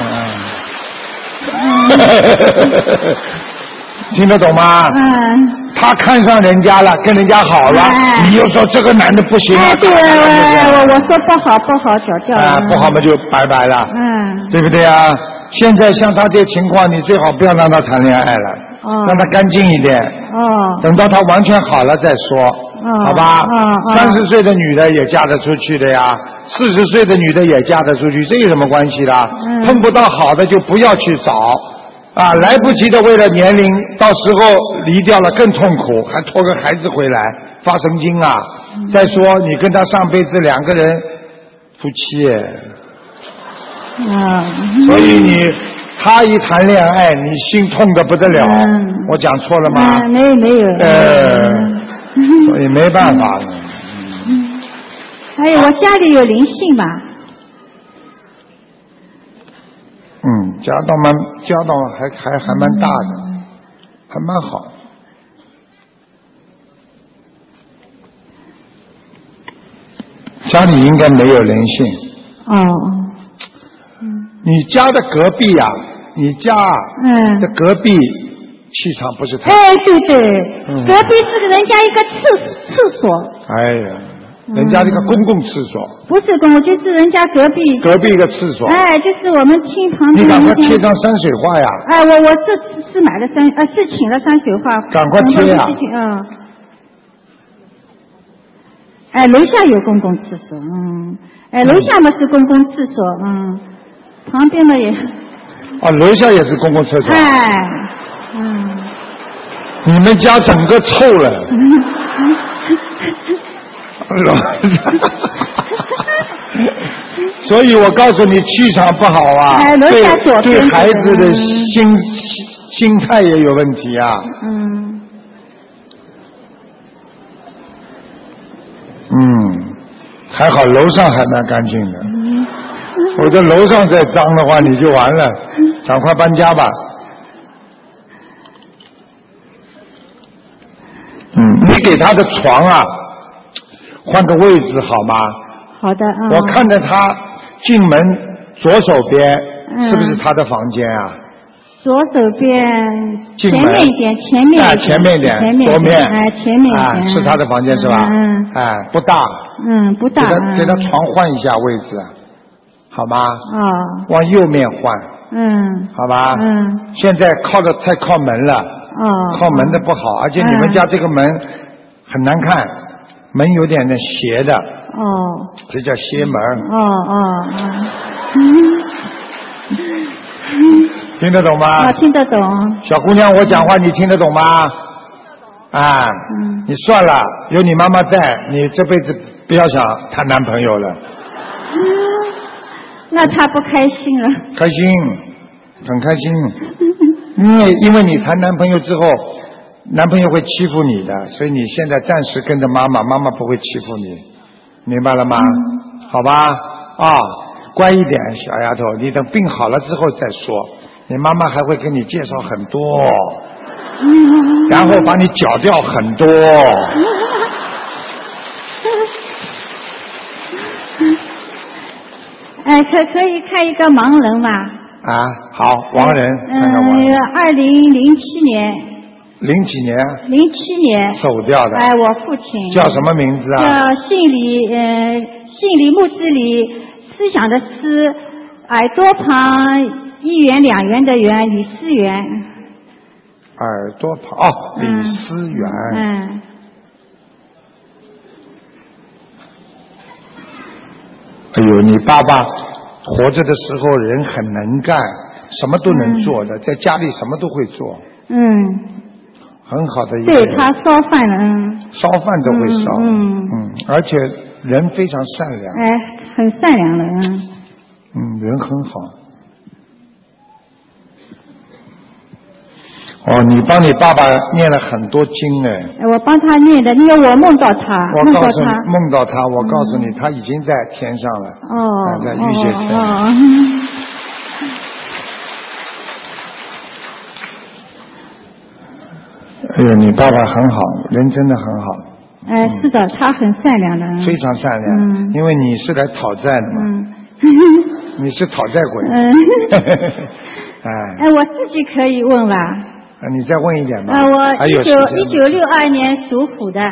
嗯。听得懂吗？ 嗯。 他看上人家了，跟人家好了， 哎、 你又说这个男的不行啊？ 哎，对，我我说不好不好，搅掉了。 啊，不好嘛就拜拜了。 嗯。对不对啊？现在像他这情况，你最好不要让他谈恋爱了， 哦、 让他干净一点。 哦。 等到他完全好了再说， 哦、 好吧？ 哦。 三十岁的女的也嫁得出去的呀，四十岁的女的也嫁得出去，这有什么关系啦？ 嗯、 碰不到好的就不要去找。啊，来不及的，为了年龄，到时候离掉了更痛苦，还拖个孩子回来，发神经啊！嗯、再说你跟他上辈子两个人夫妻耶， 啊， 所以你他一谈恋爱，你心痛得不得了。 嗯、 我讲错了吗？ 啊、没有没有。 呃，嗯、所以没办法了。 嗯。还有，我家里有灵性嘛？ 嗯，家道蛮家道还还还蛮大的，嗯、还蛮好。家里应该没有灵性。 哦。嗯。 你家的隔壁啊，你家嗯的隔壁气场不是太…… 哎，对对， 嗯、 隔壁是人家一个厕厕所。 哎呀。人家这个公共厕所、 嗯、不是公共，就是人家隔壁隔壁一个厕所。 哎，就是我们厅旁边。 你赶快贴张山水画呀！ 哎，我我这次是买了山，呃，是请了山水画。 赶快贴呀！ 嗯。哎，楼下有公共厕所，嗯。哎，楼下嘛是公共厕所，嗯。旁边的也。 哦，楼下也是公共厕所。 哎，嗯。 你们家整个臭了。所以我告诉你，气场不好啊， 哎、对对孩子的心、嗯、心态也有问题啊。 嗯。 嗯，还好楼上还蛮干净的。嗯。我这楼上再脏的话，你就完了，赶快搬家吧。嗯，你给他的床啊。换个位置好吗？ 好的啊。 我看着他进门左手边， 嗯、 是不是他的房间啊？ 左手边前面一点，前面啊，前面一点， 前面左面， 哎，前面一点， 啊，是他的房间是吧？ 嗯。 哎，不大。 嗯，不大。 给他给他床换一下位置，好吗？ 啊。 往右面换。 嗯。 好吧。 嗯。 现在靠的太靠门了。 哦。 靠门的不好，而且你们家这个门很难看。门有点的斜的， 哦， 这叫斜门。 哦哦嗯，听得懂吗？ 啊，听得懂。 小姑娘，我讲话你听得懂吗？啊， 嗯， 你算了，有你妈妈在，你这辈子不要想谈男朋友了。 嗯，那她不开心了。 开心，很开心，因为因为你谈男朋友之后。男朋友会欺负你的，所以你现在暂时跟着妈妈，妈妈不会欺负你，明白了吗？嗯、好吧，啊，乖一点，小丫头，你等病好了之后再说。你妈妈还会给你介绍很多，嗯、然后把你搅掉很多。 哎，可可以看一个盲人吗？ 啊，好，盲人。 嗯，二零零七年。 零几年？ 零七年走掉的。 哎，我父亲叫什么名字啊？ 叫姓李，呃，姓李，木子李，思想的思，耳朵旁一元两元的元，李思源。 耳朵旁哦，李思源。 嗯。嗯哎呦，你爸爸活着的时候人很能干，什么都能做的，嗯、在家里什么都会做。 嗯。 很好的一个人。对他烧饭了，嗯。 烧饭都会烧。 嗯。 嗯，而且人非常善良。 哎，很善良的，嗯。 嗯，人很好。 哦，你帮你爸爸念了很多经哎。 我帮他念的，因为我梦到他， 我告诉你， 梦到他。 梦到他，我告诉你，他已经在天上了。 哦。 在玉界天。 哦。 哎呦，你爸爸很好，人真的很好。 哎，是的，他很善良的。 非常善良。 嗯。 因为你是来讨债的嘛。 嗯。 你是讨债鬼。 嗯。 哎。 哎，我自己可以问啦。 啊，你再问一点吧。 啊，我一九一九六二年属虎的。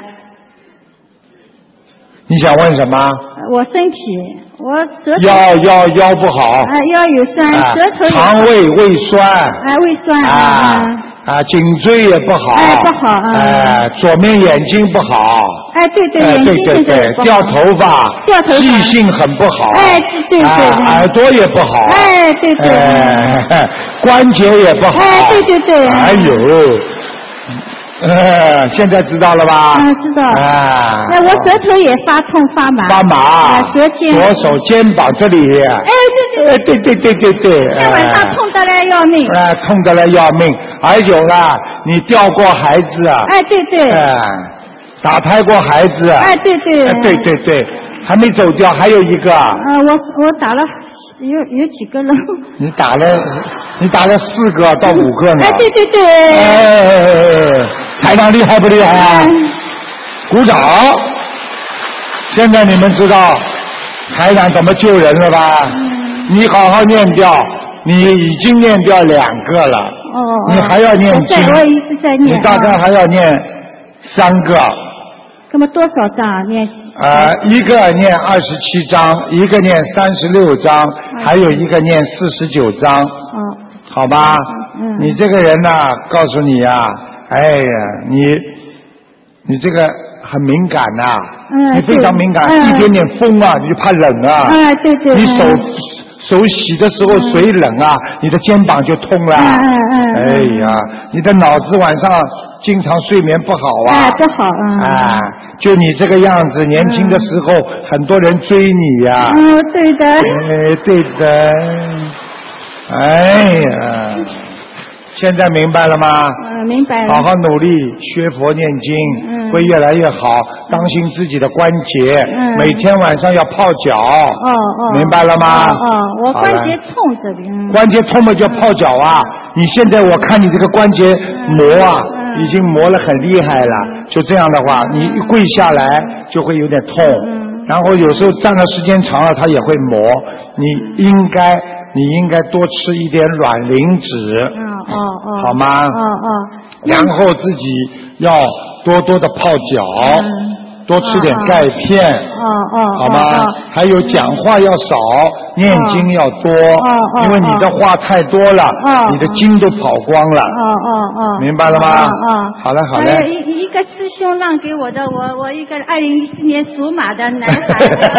你想问什么？ 我身体，我舌头腰腰腰不好。 啊，腰有酸，舌头有。 肠胃胃酸。 啊，胃酸啊。 啊。 啊，颈椎也不好。 哎，不好啊。 哎，左面眼睛不好。 哎，对对， 哎、 眼睛对对对，掉头发。 掉头发。 记性很不好。 哎，对对对。 啊、耳朵也不好。 哎，对对。 哎，关节也不好。 哎，对对对。 哎呦。呃，现在知道了吧？ 啊，知道。 啊。 哎，我舌头也发痛发麻。 发麻。 啊，舌尖。 左手肩膀这里。 哎，对对。 哎，对对对对对。 那晚上痛得来要命。 哎，痛得来要命。还有啦，你掉过孩子啊？ 哎，对对。 哎，打胎过孩子啊？ 哎，对对。 哎，对对对，还没走掉，还有一个。 呃，我我打了有有几个了？ 你打了，你打了四个到五个呢。 哎，对对对。 哎，台长厉害不厉害啊？鼓掌！现在你们知道台长怎么救人了吧？嗯、你好好念掉，你已经念掉两个了。 哦哦。 你还要念经。 我一直在念。 你大概还要念三个。 那么多少章啊？念？ 呃，一个念二十七章，一个念三十六章，嗯、还有一个念四十九章。 哦。 好吧。 嗯。 你这个人呢、啊，告诉你呀、啊，哎呀，你你这个很敏感呐、啊。嗯。你非常敏感，嗯、一点点风啊，你就怕冷啊。 啊，对对。 你手。嗯手洗的时候水冷啊，嗯、你的肩膀就痛了。 嗯嗯哎呀，你的脑子晚上经常睡眠不好啊。 哎，不好啊。 啊，就你这个样子，年轻的时候、嗯、很多人追你呀、啊。 嗯，对的。 哎，对的。哎呀，现在明白了吗？ 嗯，明白了。 好好努力学佛念经，嗯、会越来越好。当心自己的关节，嗯、每天晚上要泡脚。 哦哦。 明白了吗？ 哦哦，我关节痛这边。 关节痛嘛就泡脚啊！嗯、你现在我看你这个关节磨啊，嗯、已经磨得很厉害了。嗯、就这样的话，你一跪下来就会有点痛。嗯、然后有时候站的时间长了，它也会磨。你应该。你应该多吃一点卵磷脂， 哦哦哦， 好吗？ 哦哦， 然后自己要多多的泡脚，嗯、多吃点钙片， 哦哦， 好吗？ 哦哦、 还有讲话要少，念经要多， 哦哦、 因为你的话太多了， 哦、 你的经都跑光了， 哦哦哦， 明白了吗？ 哦哦， 好了好了。 还有一一个师兄让给我的，我我一个二零一四年属马的男孩。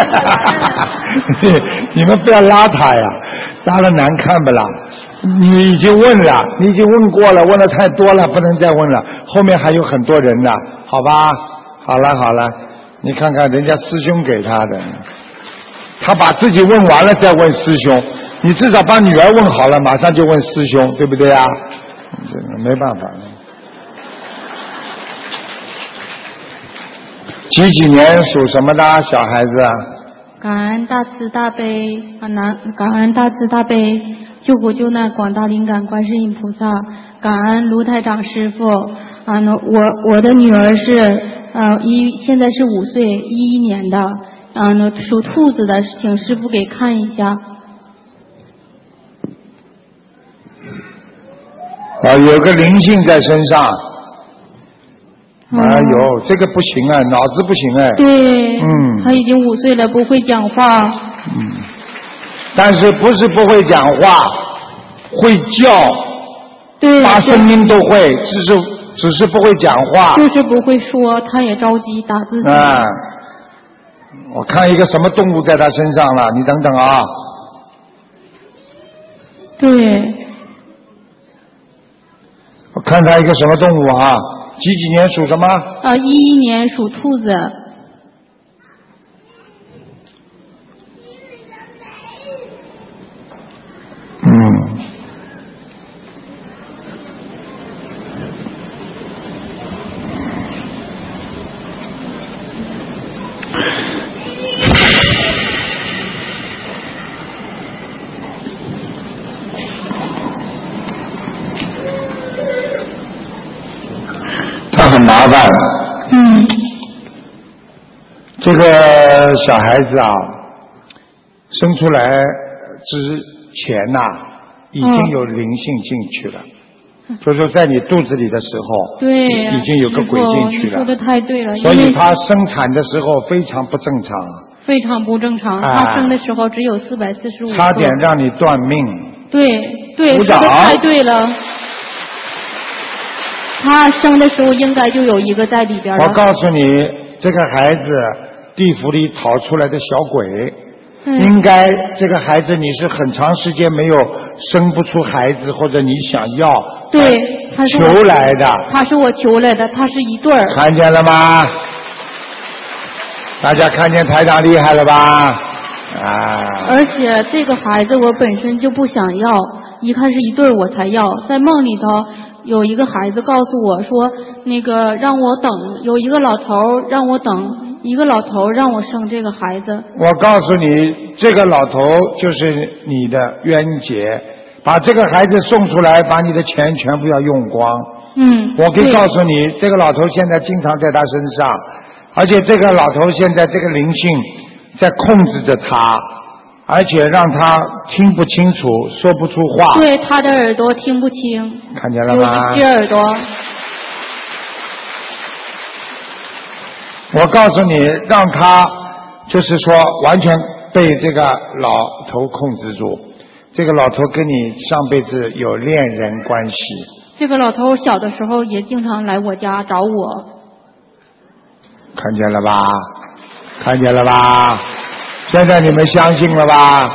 你们不要拉他呀。拉了难看不啦？你已经问了，你已经问过了，问的太多了，不能再问了。后面还有很多人呢，好吧？好了好了，你看看人家师兄给他的，他把自己问完了再问师兄，你至少把女儿问好了，马上就问师兄，对不对啊？这个没办法。几几年属什么的小孩子啊？ 感恩大慈大悲啊，南感恩大慈大悲救苦救难广大灵感观世音菩萨，感恩卢台长师傅啊。那我我的女儿是呃一现在是五岁一一年的啊，那属兔子的，请师傅给看一下。 啊，有个灵性在身上。哎呦，这个不行啊，脑子不行哎。 对。 嗯。 他已经五岁了，不会讲话。 嗯。但是不是不会讲话，会叫。 对。 发声音都会，只是只是不会讲话。 就是不会说，他也着急打字。 啊。我看一个什么动物在他身上了，你等等啊。 对。 我看他一个什么动物啊？几几年属什么？ 啊，一一年属兔子。 嗯。 麻烦。 嗯。 这个小孩子啊，生出来之前呐、啊，已经有灵性进去了。嗯、就是说，在你肚子里的时候， 对， 已经有个鬼进去了。 你说的太对了。 所以他生产的时候非常不正常。 非常不正常， 啊、 他生的时候只有四百四十五。 差点让你断命。 对对，说的太对了。他生的时候应该就有一个在里边了。 我告诉你，这个孩子地府里逃出来的小鬼，嗯、应该这个孩子你是很长时间没有生不出孩子，或者你想要， 对，他是求来的。 他是我求来的，他是一对儿。 看见了吗？大家看见台长厉害了吧？啊！ 而且这个孩子我本身就不想要，一看是一对我才要。在梦里头有一个孩子告诉我说，那个让我等，有一个老头让我等，一个老头让我生这个孩子。 我告诉你，这个老头就是你的冤结，把这个孩子送出来，把你的钱全部要用光。 嗯， 我可以告诉你，这个老头现在经常在他身上。而且这个老头现在这个灵性在控制着他，而且让他听不清楚，说不出话。 对，他的耳朵听不清。 看见了吗？ 有一只耳朵。 我告诉你，让他就是说完全被这个老头控制住。这个老头跟你上辈子有恋人关系。 这个老头小的时候也经常来我家找我。 看见了吧？看见了吧？现在你们相信了吧？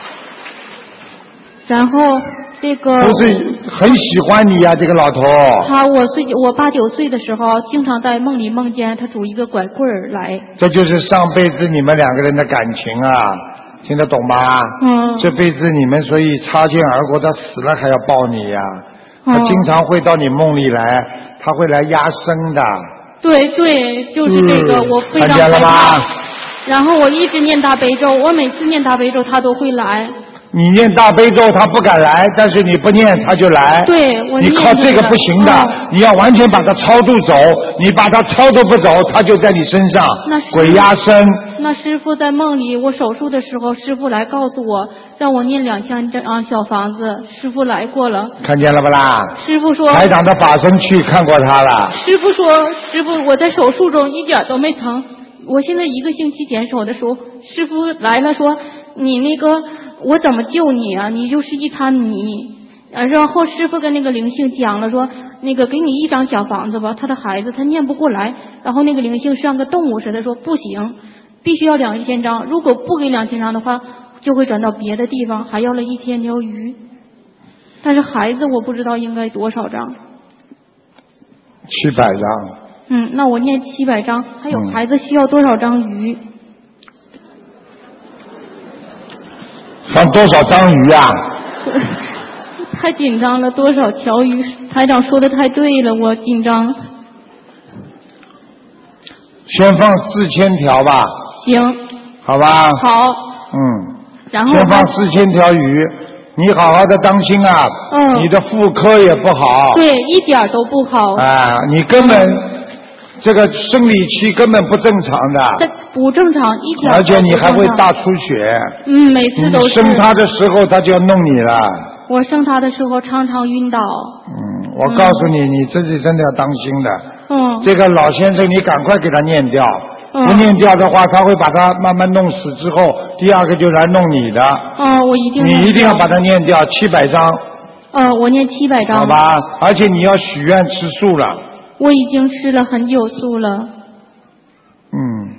然后这个不是很喜欢你呀、啊，这个老头。 他我岁我八九岁的时候，经常在梦里梦见他拄一个拐棍儿来。 这就是上辈子你们两个人的感情啊，听得懂吗？ 嗯。 这辈子你们所以擦肩而过，他死了还要抱你呀、啊。他经常会到你梦里来，他会来压生的。 对对，就是这个， 嗯、 我非常害怕。然后我一直念大悲咒，我每次念大悲咒，他都会来。 你念大悲咒，他不敢来，但是你不念，他就来。 对，我念你靠这个不行的， 嗯、 你要完全把他超度走，你把他超度不走，他就在你身上。鬼压身。 那师父在梦里，我手术的时候，师父来告诉我，让我念两千张小房子。师父来过了。 看见了不啦？ 师父说。 台长的法身去看过他了。 师父说，师父我在手术中一点都没疼。我现在一个星期减手的时候，师父来了说，你那个我怎么救你啊？你就是一滩泥。然后师父跟那个灵性讲了说，那个给你一张小房子吧，他的孩子他念不过来。然后那个灵性像个动物似的说不行，必须要两千张，如果不给两千张的话，就会转到别的地方，还要了一千条鱼。但是孩子我不知道应该多少张。 七百张。 嗯，那我念七百张，还有孩子需要多少张鱼？ 放多少张鱼啊？ 太紧张了，多少条鱼？台长说的太对了，我紧张。 先放四千条吧。 行。 好吧。 好。 嗯。 然后。 先放四千条鱼，你好好的当心啊。 嗯。 你的妇科也不好。 对，一点都不好。 啊，你根本、嗯、这个生理期根本不正常的。 这不正常，一点都不正常。 而且你还会大出血。 嗯，每次都是。 你生他的时候，他就要弄你了。 我生他的时候常常晕倒。 嗯，我告诉你，嗯、你自己真的要当心的。 嗯。 这个老先生，你赶快给他念掉。 嗯。 不念掉的话，他会把他慢慢弄死之后，第二个就来弄你的。 嗯，我一定。 你一定要把它念掉，七百张。 嗯，我念七百张。 好吧，而且你要许愿吃素了。 我已经吃了很久素了。 嗯。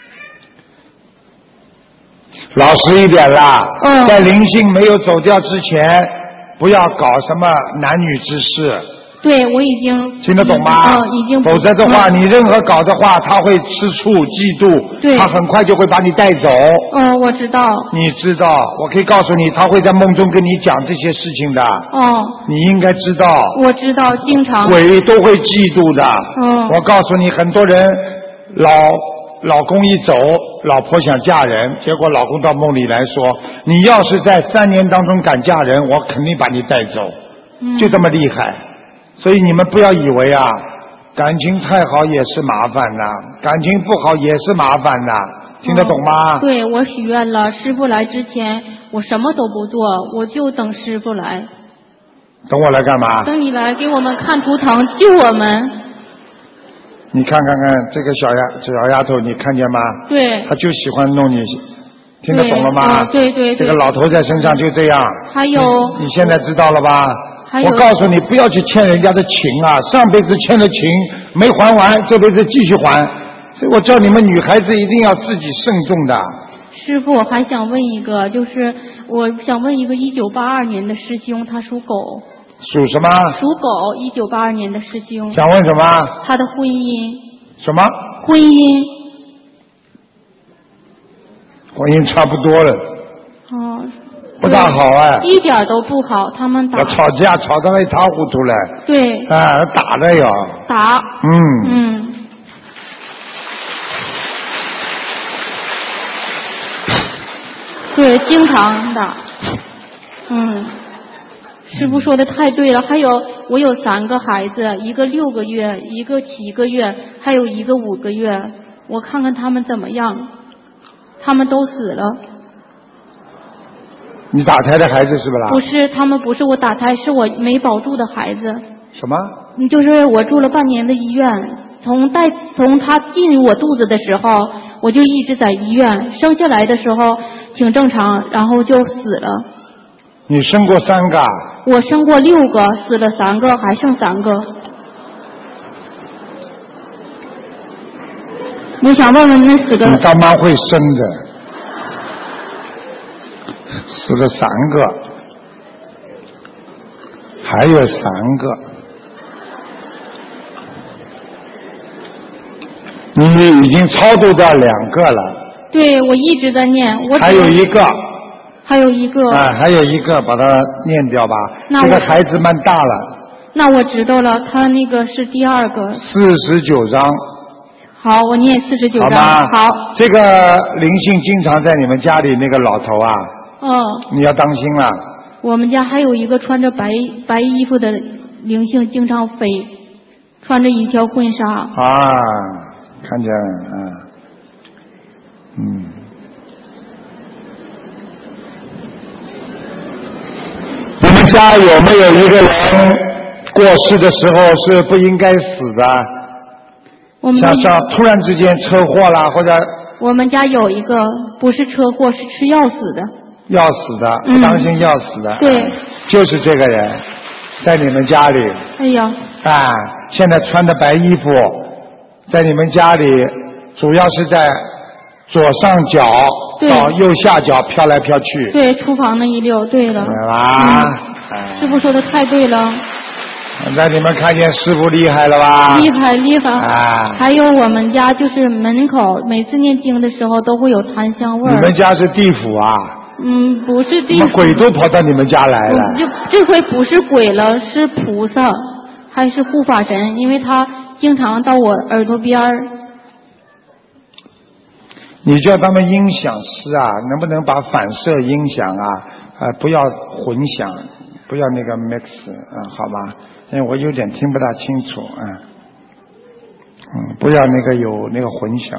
老实一点啦。 嗯。 在灵性没有走掉之前，不要搞什么男女之事。 对，我已经听得懂吗？ 嗯，已经。 否则的话，嗯、你任何搞的话，他会吃醋、嫉妒， 对， 他很快就会把你带走。 嗯，我知道。 你知道，我可以告诉你，他会在梦中跟你讲这些事情的。 哦。 你应该知道。 我知道，经常。 鬼都会嫉妒的。 嗯。 我告诉你，很多人老老公一走，老婆想嫁人，结果老公到梦里来说：“你要是在三年当中敢嫁人，我肯定把你带走。”嗯。就这么厉害。所以你们不要以为啊， 感情太好也是麻烦的，感情不好也是麻烦的，听得懂吗？ 哦、对，我许愿了，师父来之前我什么都不做，我就等师父来。 等我来干嘛？ 等你来给我们看图腾，救我们。 你看看看这个小丫小丫头，你看见吗？ 对。 她就喜欢弄你，听得懂了吗？ 哦、对对对。 这个老头在身上就这样。 还有。 你, 你现在知道了吧？ 还有。 我告诉你，不要去欠人家的情啊！上辈子欠的情没还完，这辈子继续还。所以我叫你们女孩子一定要自己慎重的。 师父，我还想问一个，就是我想问一个一九八二年的师兄，他属狗。 属什么？ 属狗，一九八二年的师兄。 想问什么？ 他的婚姻。 什么？ 婚姻。 婚姻差不多了。 哦。 不大好哎。 一点都不好，他们打。 吵架吵得一塌糊涂了。 对。 啊，打的哟。 打。 嗯。 嗯。对，经常打。嗯。师父说的太对了，还有我有三个孩子，一个六个月，一个七个月，还有一个五个月，我看看他们怎么样。他们都死了。 你打胎的孩子是不啦？ 不是，他们不是我打胎，是我没保住的孩子。 什么？ 就是我住了半年的医院，从带从他进入我肚子的时候，我就一直在医院，生下来的时候挺正常，然后就死了。 你生过三个？ 我生过六个，死了三个，还剩三个。我想问问那死个。 你倒蛮会生的，死了三个，还有三个。你已经超度掉两个了。 对，我一直在念。我还有一个。 还有一个啊，还有一个，把它念掉吧。这个孩子蛮大了。 那我知道了，他那个是第二个。 四十九章。 好，我念四十九章。 好吗？ 好。 这个灵性经常在你们家里那个老头啊。 嗯。 你要当心了。 我们家还有一个穿着白白衣服的灵性，经常飞，穿着一条婚纱。 啊，看见了，啊，嗯。你们家有没有一个人过世的时候是不应该死的？ 我们像像突然之间车祸啦，或者我们家有一个不是车祸，是吃药死的。 要死的，不当心要死的。 嗯、对， 就是这个人，在你们家里。 哎呀！ 啊，现在穿的白衣服，在你们家里，主要是在左上角到右下角飘来飘去。 对，厨房那一溜。对了。 对吧？ 嗯、师傅说的太对了。 现在你们看见师傅厉害了吧？ 厉害厉害！ 啊！ 还有我们家就是门口每次念经的时候都会有檀香味儿。 你们家是地府啊？ 嗯，不是地府。 鬼都跑到你们家来了。 就这回不是鬼了，是菩萨，还是护法神？因为他经常到我耳朵边儿。 你叫他们音响师啊，能不能把反射音响啊，呃，不要混响，不要那个 mix 啊，好吗？因为我有点听不大清楚啊，嗯，不要那个有那个混响，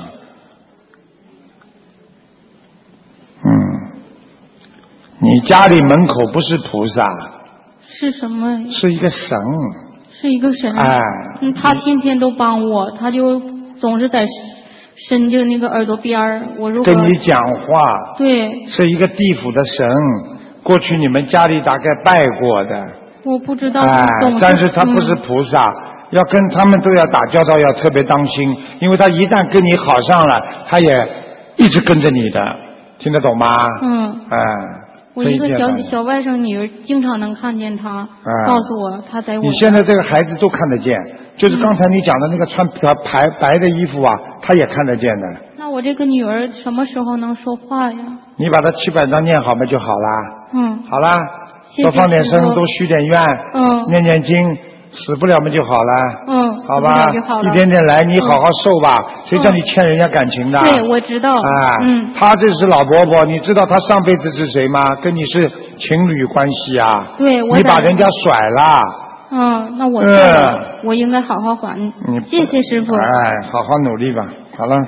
嗯，你家里门口不是菩萨， 是什么？ 是一个神， 是一个神。 哎， 嗯，他天天都帮我，他就总是在伸就那个耳朵边儿，我如果跟你讲话， 对， 是一个地府的神，过去你们家里大概拜过的。 我不知道， 哎，但是他不是嗯、 菩萨，要跟他们都要打交道，要特别当心，因为他一旦跟你好上了，他也一直跟着你的，听得懂吗？ 嗯。 哎。 我一个小小外甥女儿经常能看见他， 哎、 告诉我他在我。 你现在这个孩子都看得见，就是刚才你讲的那个穿白白的衣服啊，他也看得见的。 那我这个女儿什么时候能说话呀？ 你把他七百章念好嘛就好啦。 嗯。 好啦。多放点声，多许点愿， 嗯， 念念经，死不了嘛就好了， 嗯， 好吧， 好一点点来，你好好受吧，嗯、谁叫你欠人家感情的？ 对，我知道。 啊， 嗯， 他这是老伯伯，你知道他上辈子是谁吗？跟你是情侣关系啊。 对，我你把人家甩了。 嗯，那我错了，我应该好好还。 你谢谢师傅。 哎，好好努力吧。好了。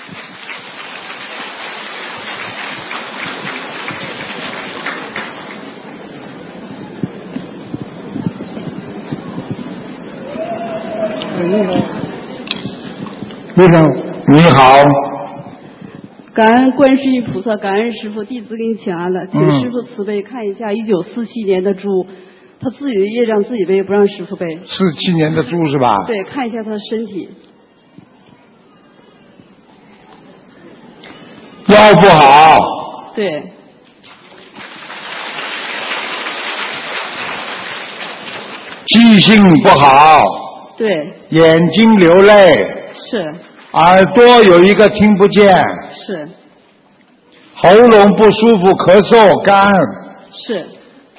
先生，你好。 感恩观世音菩萨，感恩师傅，弟子给你请安了，请嗯师傅慈悲看一下一九四七年的猪，他自己的业障自己背，不让师傅背。 四七年的猪是吧？ 对，看一下他的身体。 腰不好。 对。 记性不好。 对。 眼睛流泪。 是。 耳朵有一个听不见。 是。 喉咙不舒服，咳嗽干。 是。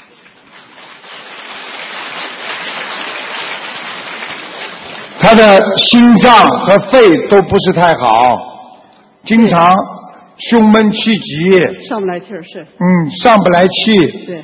他的心脏和肺都不是太好，经常胸闷气急。 上不来气儿是。 嗯，上不来气。 对。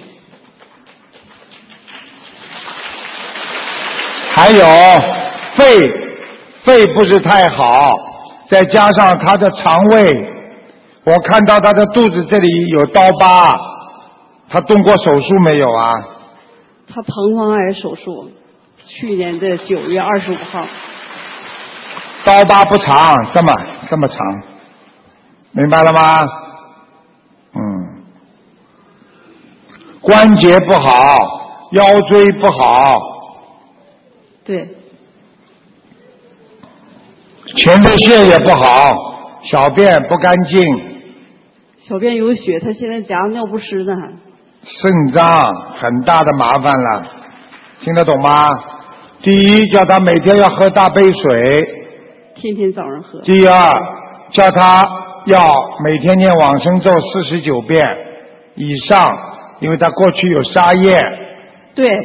还有肺，肺不是太好，再加上他的肠胃，我看到他的肚子这里有刀疤，他动过手术没有啊？ 他膀胱癌手术，去年的九月二十五号。 刀疤不长，这么这么长，明白了吗？嗯，关节不好，腰椎不好。 对。 前列腺也不好，小便不干净。 小便有血，他现在夹尿不湿呢。 肾脏很大的麻烦了，听得懂吗？第一，叫他每天要喝大杯水。 天天早上喝。 第二，叫他要每天念往生咒四十九遍以上，因为他过去有沙业。 对。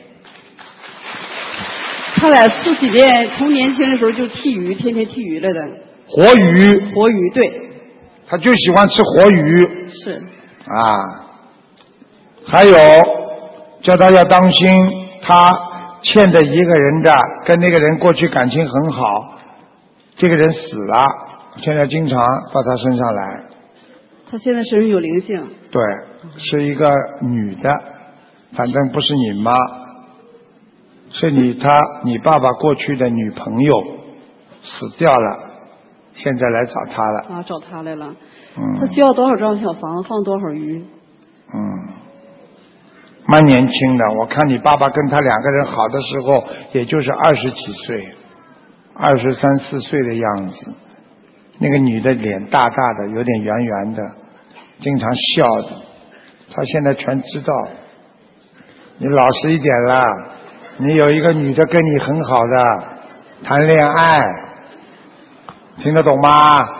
他俩四几年从年轻的时候就剔鱼，天天剔鱼来的。 活鱼。 活鱼，对。 他就喜欢吃活鱼。 是。 啊，还有叫他要当心，他欠着一个人的，跟那个人过去感情很好，这个人死了，现在经常到他身上来。 他现在身上有灵性。 对，是一个女的，反正不是你妈。是你他你爸爸过去的女朋友死掉了，现在来找他了。 啊，找他来了。 嗯。 他需要多少张小房子，放多少鱼？ 嗯，蛮年轻的。我看你爸爸跟他两个人好的时候，也就是二十几岁，二十三四岁的样子。那个女的脸大大的，有点圆圆的，经常笑的。他现在全知道。你老实一点啦。你有一个女的跟你很好的谈恋爱，听得懂吗？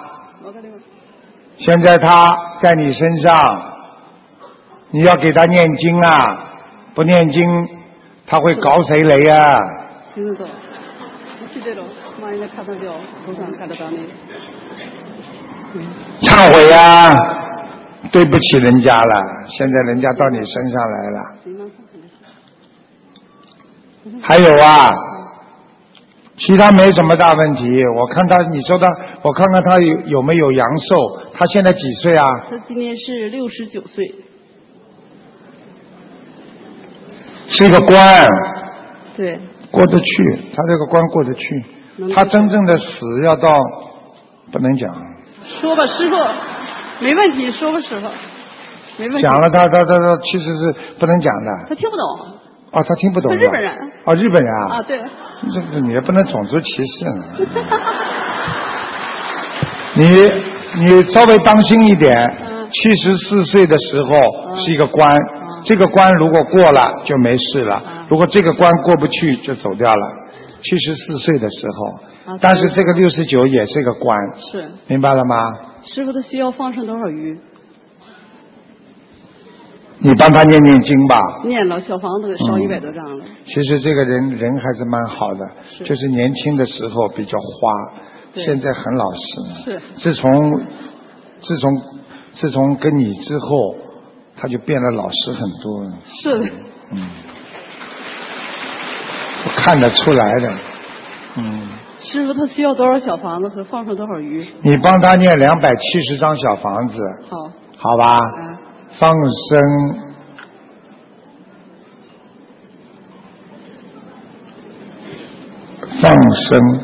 现在她在你身上，你要给她念经啊，不念经她会搞谁雷啊？ 听得懂，你去这种，妈人家看得了，头上看得到你。 忏悔啊，对不起人家了，现在人家到你身上来了。还有啊，其他没什么大问题。我看他，你说他，我看看他有有没有阳寿？他现在几岁啊？ 他今年是六十九岁。 是一个官。 对。 过得去，他这个关过得去。他真正的死要到，不能讲。 说吧，师傅，没问题，说吧，师傅，没问题。 讲了他，他他他其实是不能讲的。 他听不懂。 哦，他听不懂。 他日本人。 哦，日本人啊。 啊，对。 这个你也不能种族歧视呢。你你稍微当心一点。七十四岁的时候是一个关，这个关如果过了就没事了，如果这个关过不去就走掉了。七十四岁的时候，但是这个六十九也是个关。 是。 明白了吗？ 师傅，他需要放生多少鱼？ 你帮他念念经吧。 念了，小房子烧一百多张了。 其实这个人人还是蛮好的， 是就是年轻的时候比较花，现在很老实。 是。 自从自从自从跟你之后，他就变得老实很多。 是的。 嗯。 我看得出来的。嗯。 师傅，他需要多少小房子和放生多少鱼？ 你帮他念两百七十张小房子。 好。 好吧。 嗯。 放生。放生。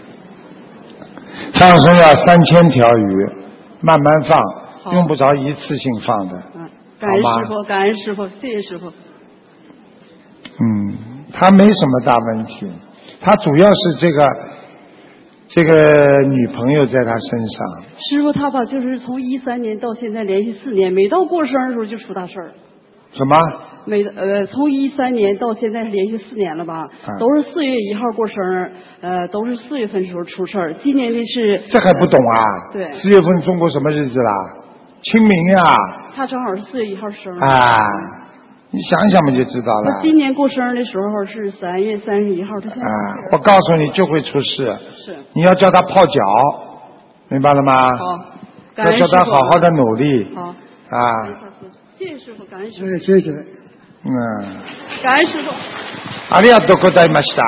放生要三千条鱼，慢慢放，用不着一次性放的。 嗯。感恩师傅，感恩师傅，谢谢师傅。 嗯，他没什么大问题，他主要是这个这个女朋友在他身上。 师傅，他吧，就是从一三年到现在连续四年，每到过生日的时候就出大事儿。 什么？ 每呃，从一三年到现在是连续四年了吧？ 啊、 都是四月一号过生日，呃，都是四月份的时候出事儿。今年的是这还不懂啊？ 呃、对。 四月份中国什么日子啦？清明呀。 他正好是四月一号生日。 啊，你想想嘛就知道了。 他今年过生日的时候是三月三十一号，他现在。 啊，我告诉你就会出事。 是。 你要叫他泡脚，明白了吗？ 好。 要叫他好好的努力。 好。 啊。 谢谢师傅，感恩师傅。 谢谢。嗯。 感恩师傅。 ありがとうございました。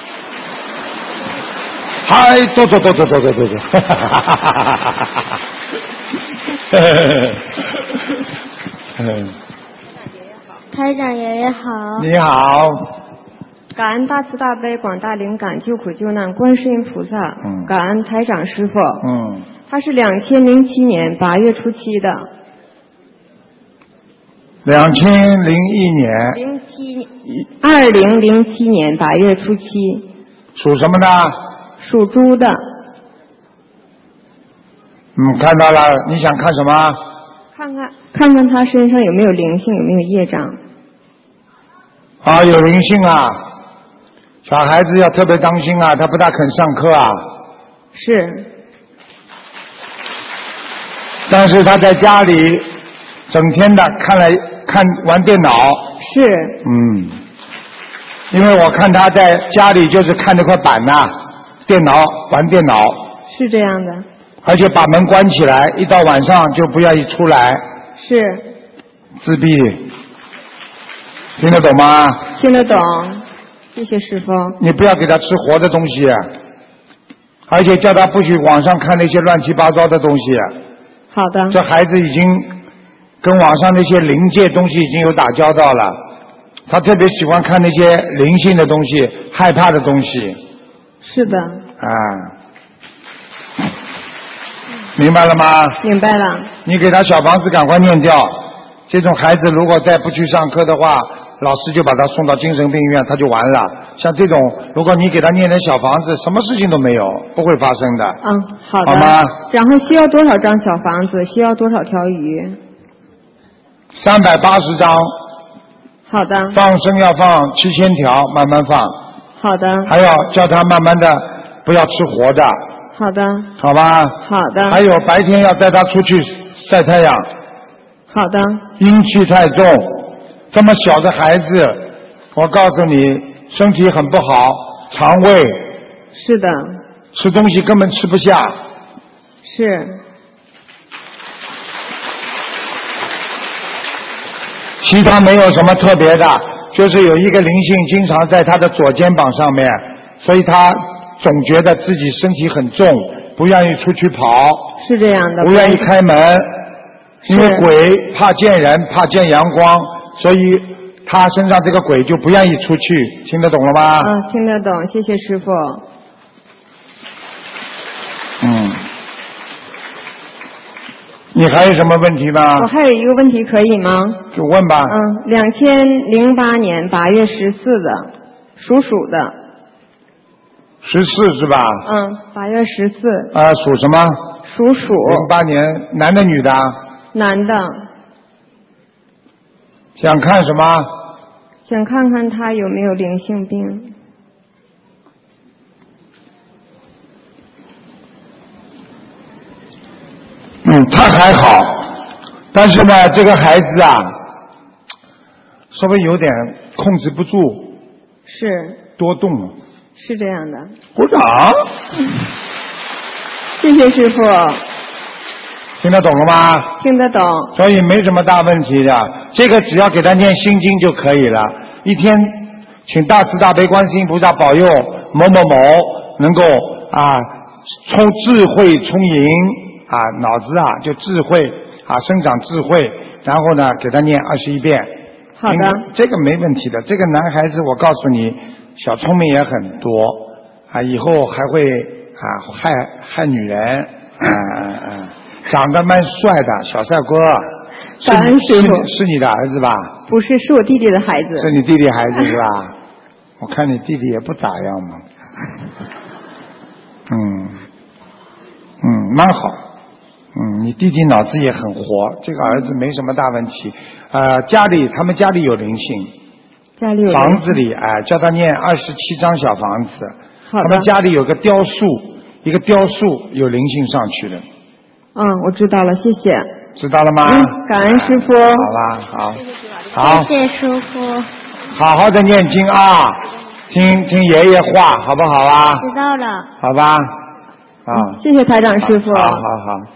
はい、どうぞどうぞどうぞどうぞ。 台长爷爷好。 你好。 感恩大慈大悲广大灵感救苦救难观世音菩萨。 嗯。 感恩台长师傅。 嗯。 他是两千零七年八月初七的。 两千零一年。 零七二零零七年八月初七。 属什么的？ 属猪的。 嗯，看到了。你想看什么？ 看看看看他身上有没有灵性，有没有业障。 啊，有灵性啊！小孩子要特别当心啊，他不大肯上课啊。 是。 但是他在家里整天的看来看玩电脑。 是。 嗯。因为我看他在家里就是看那块板呐、啊，电脑玩电脑。 是这样的。 而且把门关起来，一到晚上就不愿意出来。 是。 自闭。听得懂吗？ 听得懂，谢谢师傅。 你不要给他吃活的东西，而且叫他不许网上看那些乱七八糟的东西。 好的。 这孩子已经跟网上那些灵界东西已经有打交道了，他特别喜欢看那些灵性的东西，害怕的东西。 是的。 啊。明白了吗？ 明白了。 你给他小房子赶快念掉，这种孩子如果再不去上课的话，老师就把他送到精神病院，他就完了。像这种，如果你给他念点小房子，什么事情都没有，不会发生的。 嗯，好的。 好吗？ 然后需要多少张小房子？需要多少条鱼？ 三百八十张。 好的。 放生要放七千条，慢慢放。 好的。 还要叫他慢慢的不要吃活的。 好的。 好吧。 好的。 还有白天要带他出去晒太阳。 好的。 阴气太重，这么小的孩子，我告诉你，身体很不好，肠胃。 是的。 吃东西根本吃不下。 是。 其他没有什么特别的，就是有一个灵性经常在他的左肩膀上面，所以他总觉得自己身体很重，不愿意出去跑。 是这样的。 不愿意开门，因为鬼怕见人，怕见阳光，所以他身上这个鬼就不愿意出去。听得懂了吗？ 嗯，听得懂，谢谢师傅。 嗯。你还有什么问题吗？ 我还有一个问题，可以吗？ 就问吧。 嗯，两千零八年八月十四的，属鼠的。 十四是吧？ 嗯，八月十四。 啊，属什么？ 属鼠。 零八年，男的女的？ 男的。 想看什么？ 想看看他有没有灵性病。 嗯，他还好，但是呢，这个孩子啊，稍微有点控制不住。 是。 多动。 是这样的。 鼓掌。 谢谢师傅。 听得懂了吗？ 听得懂。 所以没什么大问题的，这个只要给他念心经就可以了，一天请大慈大悲观世音菩萨保佑某某某能够啊充智慧充盈啊脑子啊就智慧啊生长智慧，然后呢给他念二十一遍。 好的， 这个没问题的。这个男孩子我告诉你，小聪明也很多啊，以后还会啊害害女人，啊啊，长得蛮帅的小帅哥。 感恩师父， 是你的儿子吧？ 不是，是我弟弟的孩子。 是你弟弟孩子是吧？我看你弟弟也不咋样嘛。嗯嗯，蛮好。嗯，你弟弟脑子也很活，这个儿子没什么大问题。呃，家里他们家里有灵性， 家里有灵性房子里哎、呃，叫他念二十七张小房子。 好的。 他们家里有个雕塑，一个雕塑有灵性上去的。 嗯，我知道了，谢谢。 知道了吗？ 嗯，感恩师傅。 好吧，好，好， 谢谢师傅。 好好的念经啊，听听爷爷话，好不好啊？ 知道了。 好吧，啊、 嗯，谢谢台长师傅。 好好好。